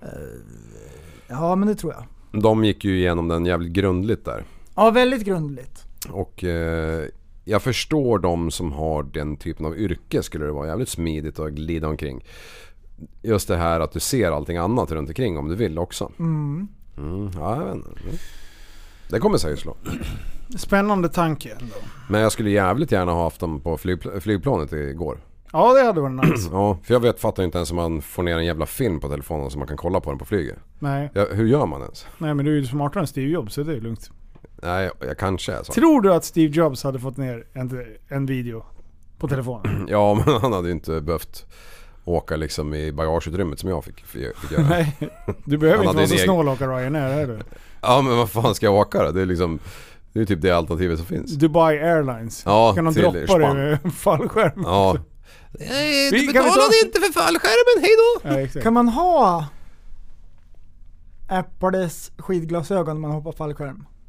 ja, men det tror jag. De gick ju igenom den jävligt grundligt där. Ja, väldigt grundligt. Och uh, jag förstår de som har den typen av yrke skulle det vara jävligt smidigt att glida omkring. Just det här att du ser allting annat runt omkring om du vill också. Mm. Mm, ja, jag vet inte. Det kommer säkert slå. Spännande tanke ändå. Men jag skulle jävligt gärna ha haft dem på flyg, flygplanet igår. Ja, det hade varit nice. Ja, för jag vet, fattar inte ens om man får ner en jävla film på telefonen så man kan kolla på den på flyget. Nej. Ja, hur gör man ens? Nej, men du är ju smartare än Steve Jobs så det är lugnt. Nej, jag, jag kanske är så. Tror du att Steve Jobs hade fått ner en, en video på telefonen? Ja, men han hade ju inte behövt åka liksom i bagageutrymmet som jag fick, fick göra. Nej, du behöver inte vara så snål och åka Ryanair, är du? Ja, men vad fan ska jag åka då? Det är liksom, det är typ det alternativet som finns. Dubai Airlines. Ja, kan de droppa det med fallskärm? Ja. Nej, du betalade ta... inte för fallskärmen, hej då! Ja, kan man ha Apples skidglasögon när man hoppar fallskärm?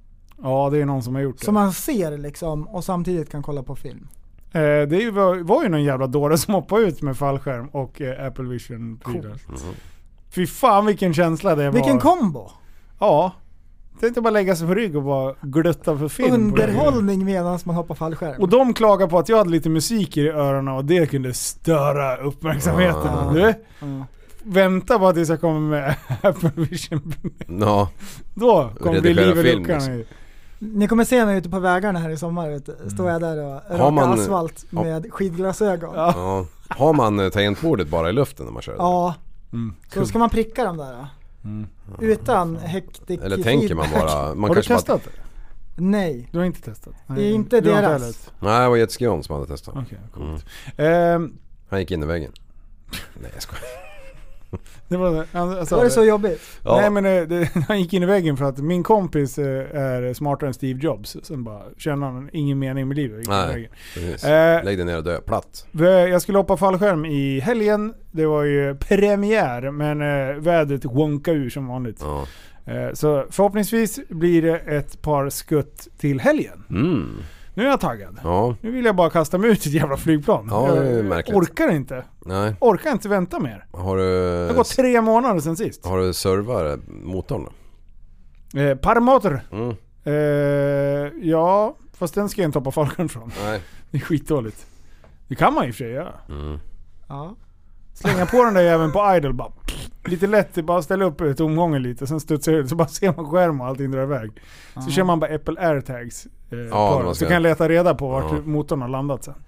Ja, det är någon som har gjort det. Som man ser liksom och samtidigt kan kolla på film. Eh, det är ju, var, var ju någon jävla dåre som hoppade ut med fallskärm och eh, Apple Vision. Cool. Mm. Fy fan vilken känsla det var. Vilken kombo! Ja. Tänkte bara lägga sig på rygg och bara glutta för film. Underhållning medan man hoppar fallskärm. Och de klagar på att jag hade lite musik i öronen och det kunde störa uppmärksamheten. Ah. Du? Ja. Vänta bara tills jag kommer med Apple Vision. Ja. Då kommer det bli Redigera liv i film, luckan. liksom. Ni kommer se mig ute på vägarna här i sommar. Vet du. Står jag där och Har rakar man- asfalt Ja. med skidglasögon. Ja. Ja. Har man eh, tangentbordet bara i luften när man kör? Mm. Så ska man pricka dem där. Mm. Utan hektik. Eller tänker man bara... Man Har du kanske testat bara, det? Nej. Du har inte testat? Det är inte Du har deras. heller. Nej, det var Jets Gion som hade testat. Okej, coolt. Mm. Ehm, Han gick in i väggen. Nej, jag skojar. det var, han, alltså, Var det så jobbigt? Ja. Nej men det, det, han gick in i väggen för att min kompis eh, är smartare än Steve Jobs. Sen bara känner han ingen mening med livet. Gick in i Nej, väggen. precis. Eh, Lägg dig ner och dö. Platt. Jag skulle hoppa fallskärm i helgen. Det var ju premiär, men eh, vädret wonkade ur som vanligt. Ja. Eh, så förhoppningsvis blir det ett par skutt till helgen. Mm. Nu är jag taggad. Ja. Nu vill jag bara kasta mig ut i ett jävla flygplan. Ja, det är jag märkligt. orkar inte. Nej. Orkar inte vänta mer. Har Det du... har gått tre månader sedan sist. Har du servar motorn då? Eh, Paramotor. Mm. Eh, ja, fast den ska jag inte hoppa fallskärm från. Nej. Det är skitdåligt. Det kan man i och för sig göra. Mm. Ja. Slänga på den där även på idle bara. Lite lätt, bara ställa upp tomgången lite, sen studsar ut, så bara ser man skärm och allting drar iväg. Så Ja. kör man bara Apple AirTags eh, Ja, på man det. ska- Så kan jag leta reda på vart Ja. motorn har landat sen.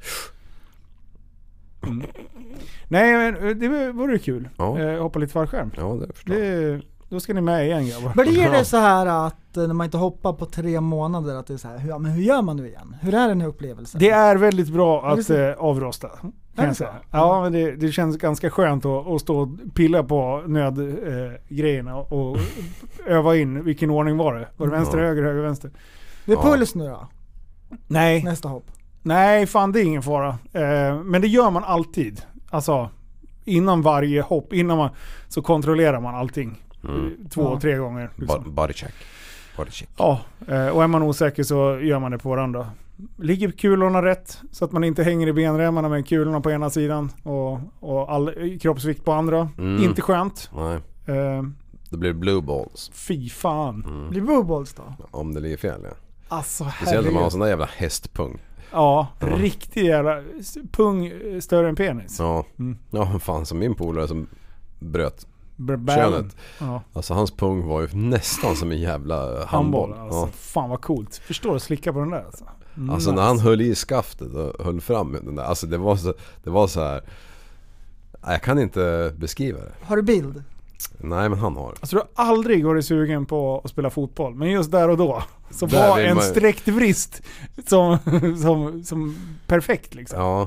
Mm. Nej men det vore kul. Ja. Eh, hoppa lite fallskärm. Ja, det förstår jag. Det, då ska ni med igen grabbar. Blir det så här att eh, när man inte hoppar på tre månader att det är så här, hur, ja, men hur gör man nu igen? Hur är den här upplevelsen? Det är väldigt bra Är det att så? eh, avrosta. Kan Är jag det säga. så? Ja, men det, det känns ganska skönt att, att stå och pilla på nödgrejerna eh, grejerna och öva in vilken ordning var det. Var det vänster, Ja. höger, höger, vänster? Det är Ja. puls nu då? Nej, Nästa hopp. nej fan det är ingen fara. Eh, men det gör man alltid. Alltså innan varje hopp, innan man så kontrollerar man allting. Mm. Två, Ja. tre gånger. Liksom. Bo- Body check. Body check. Ja, eh, och är man osäker så gör man det på varandra. Ligger kulorna rätt så att man inte hänger i benremmarna med kulorna på ena sidan och, och all kroppsvikt på andra. Mm. Inte skönt. Nej. Eh, Det blir blue balls. fy fan. Mm. Blir bullballs då? Om det ligger fel, ja. Alltså Speciellt när man har herregud. sån där jävla hästpung. Ja, Ja. riktigt jävla pung eh, större än penis. Ja. Mm. Ja, fan som min polare som bröt Br- könet. Ja. Alltså hans pung var ju nästan som en jävla handboll. Handboll. Alltså, Ja. fan vad coolt. Förstår att slicka på den där alltså. Mm, Alltså när han höll i skaftet och höll fram den där, alltså det var så, det var så här. Nej, jag kan inte beskriva det. Har du bild? Nej, men han har det. Alltså du har aldrig varit sugen på att spela fotboll, men just där och då så Där var vill en man- sträckt vrist som, som, som perfekt liksom. Ja.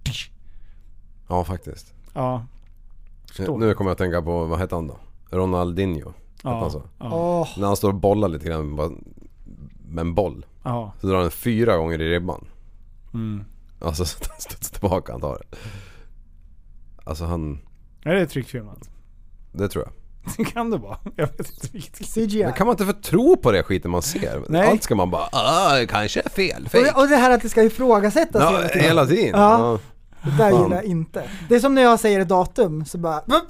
Ja, faktiskt. Ja. Förstår. Nu kommer jag att tänka på, vad heter han då? Ronaldinho. Ja. Alltså. Ja. Åh, När han står och bollar lite grann bara med en boll. Ja. Så drar han fyra gånger i ribban. Mm. Alltså så att han studsar tillbaka, han tar det. Alltså han, Är det tryckfilmat? det tror jag. Det kan det vara. Jag vet inte vilket. C G I. Men kan man inte få tro på det skiten man ser? Nej. Allt ska man bara, ah, det kanske är fel. Och Fake. det, och det här att det ska ifrågasättas Ja, hela tiden. hela tiden. Ja. Ja. Det där Fan. gillar jag inte. Det är som när jag säger ett datum så bara... Äh,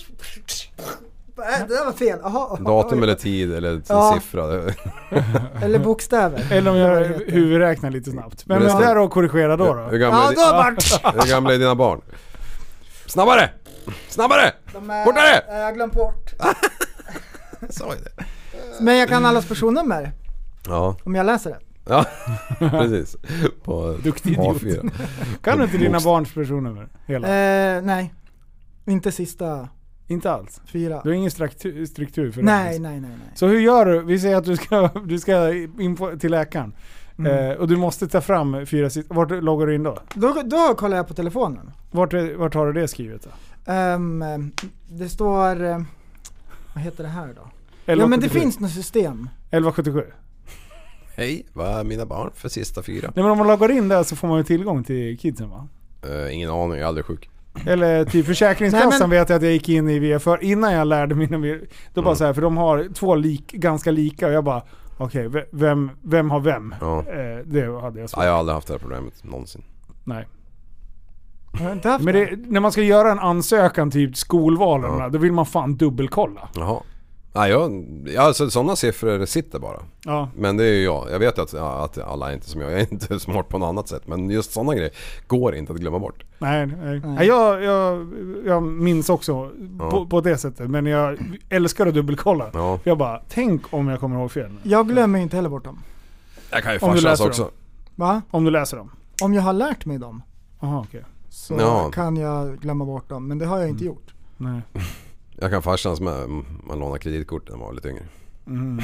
det där var fel. Aha, Datum eller tid eller en Ja. siffra. Eller bokstäver. Eller om Vad det jag heter. huvudräknar lite snabbt. Men Men är det- det där att korrigera då då? Hur gamla, Ja, är, då di- vart... hur gamla är dina barn? Snabbare! Snabbare! De är, Fortare! Jag har glömt bort. Jag sa ju det. Men jag kan allas personnummer Ja, om jag läser det. ja. Precis. På Duktig A idiot. fyra. Kan du inte dina Bokst- barns personnummer? Hela? Eh, nej. Inte sista Inte alls. fyra. Du har ingen struktur, struktur för det? Nej, nej, nej, nej. Så hur gör du? Vi säger att du ska, du ska in på, till läkaren. Mm. Eh, och du måste ta fram fyra sista. Vart loggar du in då? Då, då kollar jag på telefonen. Vart, är- vart har du det skrivet då? Ehm, det står... eh, vad heter det här då? elva Ja men det sjuttiosju. finns något system. elva sjuttiosju. Hej, vad är mina barn för sista fyra? Nej men om man loggar in där så får man ju tillgång till kidsen va? Uh, ingen aning, jag är aldrig sjuk. Eller till Försäkringskassan. Nej, men- vet jag att jag gick in i via för innan jag lärde mina. Då bara Mm. så här, för de har två lik, ganska lika och jag bara Okej, okay, vem, vem har vem? Ja. Eh, det hade jag svårt. Ja, jag har aldrig haft det här problemet någonsin. Nej. Jag har inte haft Men det, när man ska göra en ansökan typ skolvalen, ja. då vill man fan dubbelkolla. Jaha. Ja, jag, alltså sådana siffror sitter bara. Ja. Men det är ju jag. Jag vet att, ja, att alla är inte som jag. Jag är inte smart på något annat sätt. Men just sådana grejer går inte att glömma bort. Nej, nej. nej. Jag, jag, jag minns också ja. på, på det sättet. Men jag älskar att dubbelkolla. Ja. Jag bara, tänk om jag kommer ihåg fel. Jag glömmer inte heller bort dem. Jag kan ju farsas också. Dem. Va? Om du läser dem? Om jag har lärt mig dem. Aha, okej. Okay. Så ja. kan jag glömma bort dem. Men det har jag inte mm. gjort. Nej. Jag kan farsans med man lånar kreditkort när man var lite yngre. Mm.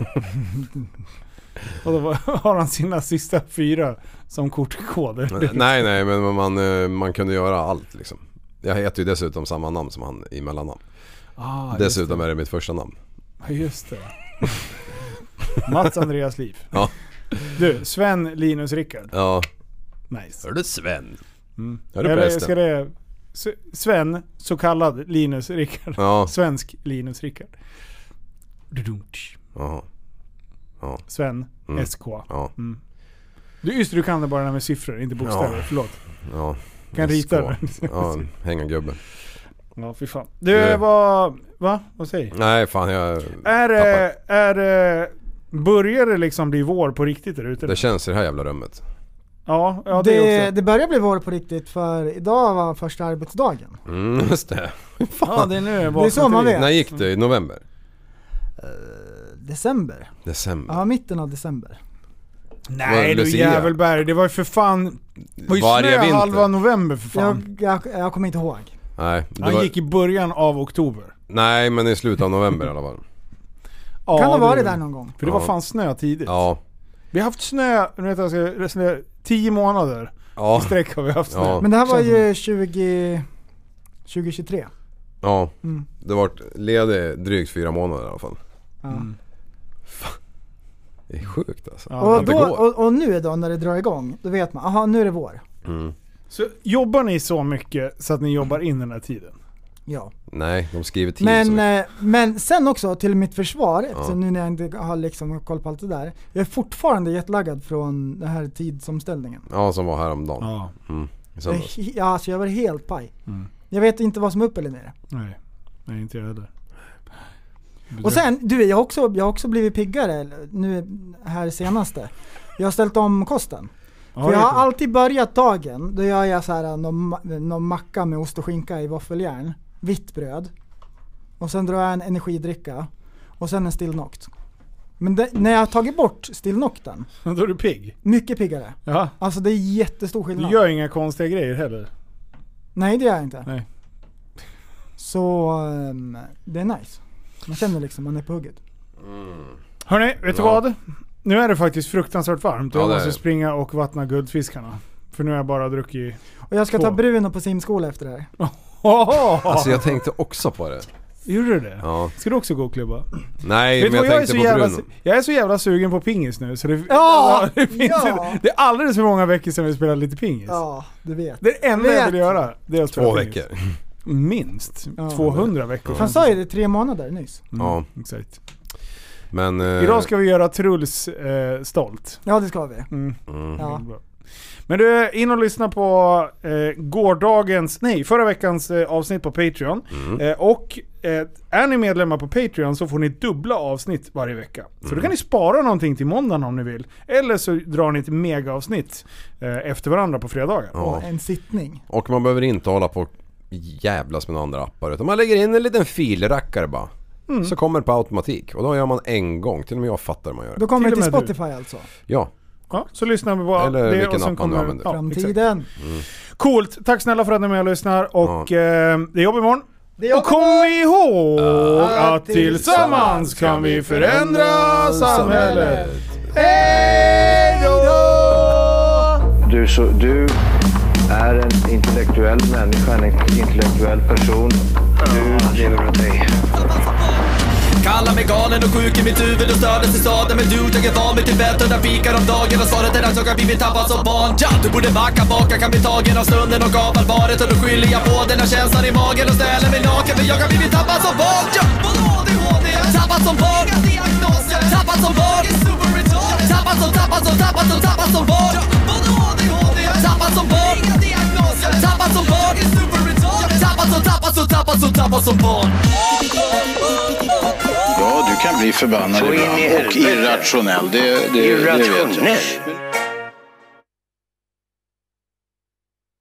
Och då har han sina sista fyra som kortkoder. Nej, nej, men man, man kunde göra allt liksom. Jag heter ju dessutom samma namn som han i mellannamn. Ah, dessutom det. Är det mitt första namn. Ja, just det. Mats Andreas Liv. Ja. Du, Sven Linus Rickard. Ja. Nice. Hör du Sven? Mm. Hör du Eller ska det Sven, så kallad Linus Rickard. Ja. Svensk Linus Rickard. Ja. Ja. Sven, mm. S K. Ja. Mm. Du, just du kan det bara med siffror, inte bokstäver. Ja. Förlåt. Ja. Kan rita det. Ja, hänga gubbe. Ja, fy fan. Du, det... vad... Va? Vad säger du? Nej, fan jag... Är det... Är det... Börjar det liksom bli vår på riktigt där ute? Det känns i det här jävla rummet. Ja, ja det, det, det börjar bli vår på riktigt, för idag var första arbetsdagen. Mm, just det. Fan. Ja, det är nu. Det är så man vet. När gick det? I november? Uh, december. December. Ja, mitten av december. Nej, du jävelberg. Det var ju för fan... Det var ju snö vinter. Halva november för fan. Jag, jag, jag kommer inte ihåg. Nej. Han var... gick i början av oktober. Nej, men i slutet av november i alla fall. Ja, kan det vara det där någon gång? För det ja. var fan snö tidigt. Ja. Vi har haft snö, nu vet jag, snö tio månader ja. i sträck har vi haft snö. Ja. Men det här var ju tjugo tjugotre. Ja, mm. det var ledig drygt fyra månader i alla fall. Ja. Mm. Fan. Det är sjukt alltså. Ja. Och, då, och, och nu då när det drar igång, då vet man, aha, nu är det vår. Mm. Så jobbar ni så mycket så att ni jobbar in den här tiden? Ja. Nej, de skriver tid men, så mycket. men sen också till mitt försvar, ja. så nu när jag inte har liksom koll på allt det där. Jag är fortfarande jetlaggad från den här tidsomställningen. Ja, som var häromdagen. Ja. Mm. Jag, ja, alltså jag var helt paj. Mm. Jag vet inte vad som är upp eller ner. Nej, nej inte jag heller. Och sen, du, jag har också, jag har också blivit piggare nu här senaste. Jag har ställt om kosten. Ja, för jag har alltid börjat dagen, då gör jag så här någon, någon macka med ost och skinka i våffeljärn. Vitt bröd. Och sen drar jag en energidricka. Och sen en stillnokt. Men det, när jag har tagit bort stillnokten. Då är du pigg. Mycket piggare. Ja. Alltså det är jättestor skillnad. Du gör inga konstiga grejer heller. Nej, det gör jag inte. Nej. Så um, det är nice. Man känner liksom, man är på hugget. Mm. Hörrni, vet du ja. vad? Nu är det faktiskt fruktansvärt varmt. Ja, jag måste är... springa och vattna guldfiskarna. För nu har jag bara druckit. Och jag ska två. ta Bruno på simskola efter det här. Alltså jag tänkte också på det. Gjorde du det? Ja. Ska du också gå och klubba? Nej, vet men jag, jag tänkte på jävla, Bruno. Jag är så jävla sugen på pingis nu så det, ja, det, finns ja. det är alldeles för många veckor sedan vi spelade lite pingis. Ja, du vet. Det enda jag vill göra det är att spela Två pingis. veckor. Minst. Ja. tvåhundra veckor. Han sa ju det tre månader nyss. Mm, ja. Exakt. Men, eh... idag ska vi göra Truls eh, stolt. Ja, det ska vi. Mm. Mm. Ja. Men du, in och lyssna på eh, gårdagens, nej förra veckans eh, avsnitt på Patreon. Mm. Eh, och eh, är ni medlemmar på Patreon så får ni dubbla avsnitt varje vecka. Så Mm. då kan ni spara någonting till måndagen om ni vill. Eller så drar ni ett mega-avsnitt eh, efter varandra på fredagar. Ja. Och en sittning. Och man behöver inte hålla på jävlas med några andra appar, utan man lägger in en liten filrackare bara. Mm. Så kommer det på automatik. Och då gör man en gång. Till och med jag fattar hur man gör det. Då kommer till det till och med Spotify du. Alltså. Ja. Ja, så lyssnar vi på eller det vilken och sen app man kommer använder. ja, framtiden. Mm. Coolt, tack snälla för att ni är med och lyssnar. Och Ja. eh, det är jobb imorgon. Det är och kom ihåg att tillsammans kan vi förändra samhället. Hej då! Du, så, du är en intellektuell människa, en intellektuell person. Du lever åt dig. Kallar mig galen och sjuk i mitt huvud och stördes i staden. Men du, jag är van vid Tibet och där fikar om dagen. Och svaret är att jag har blivit tappad som barn. Ja, du borde backa bak, jag kan bli tagen av stunden och av allvaret. Och då skyller jag på den här känslan i magen och ställer mig naken. För jag har blivit tappad som barn. Ja, vadå A D H D? Tappad som barn. Tappad som barn. Tappad som, tappad som, tappad som, tappad som barn. Tappad som barn. Tappad som barn. Tappad som, tappad som, tappad som, tappad som barn. Ja, du kan bli förbannad ibland och irrationell, det, det, det vet jag.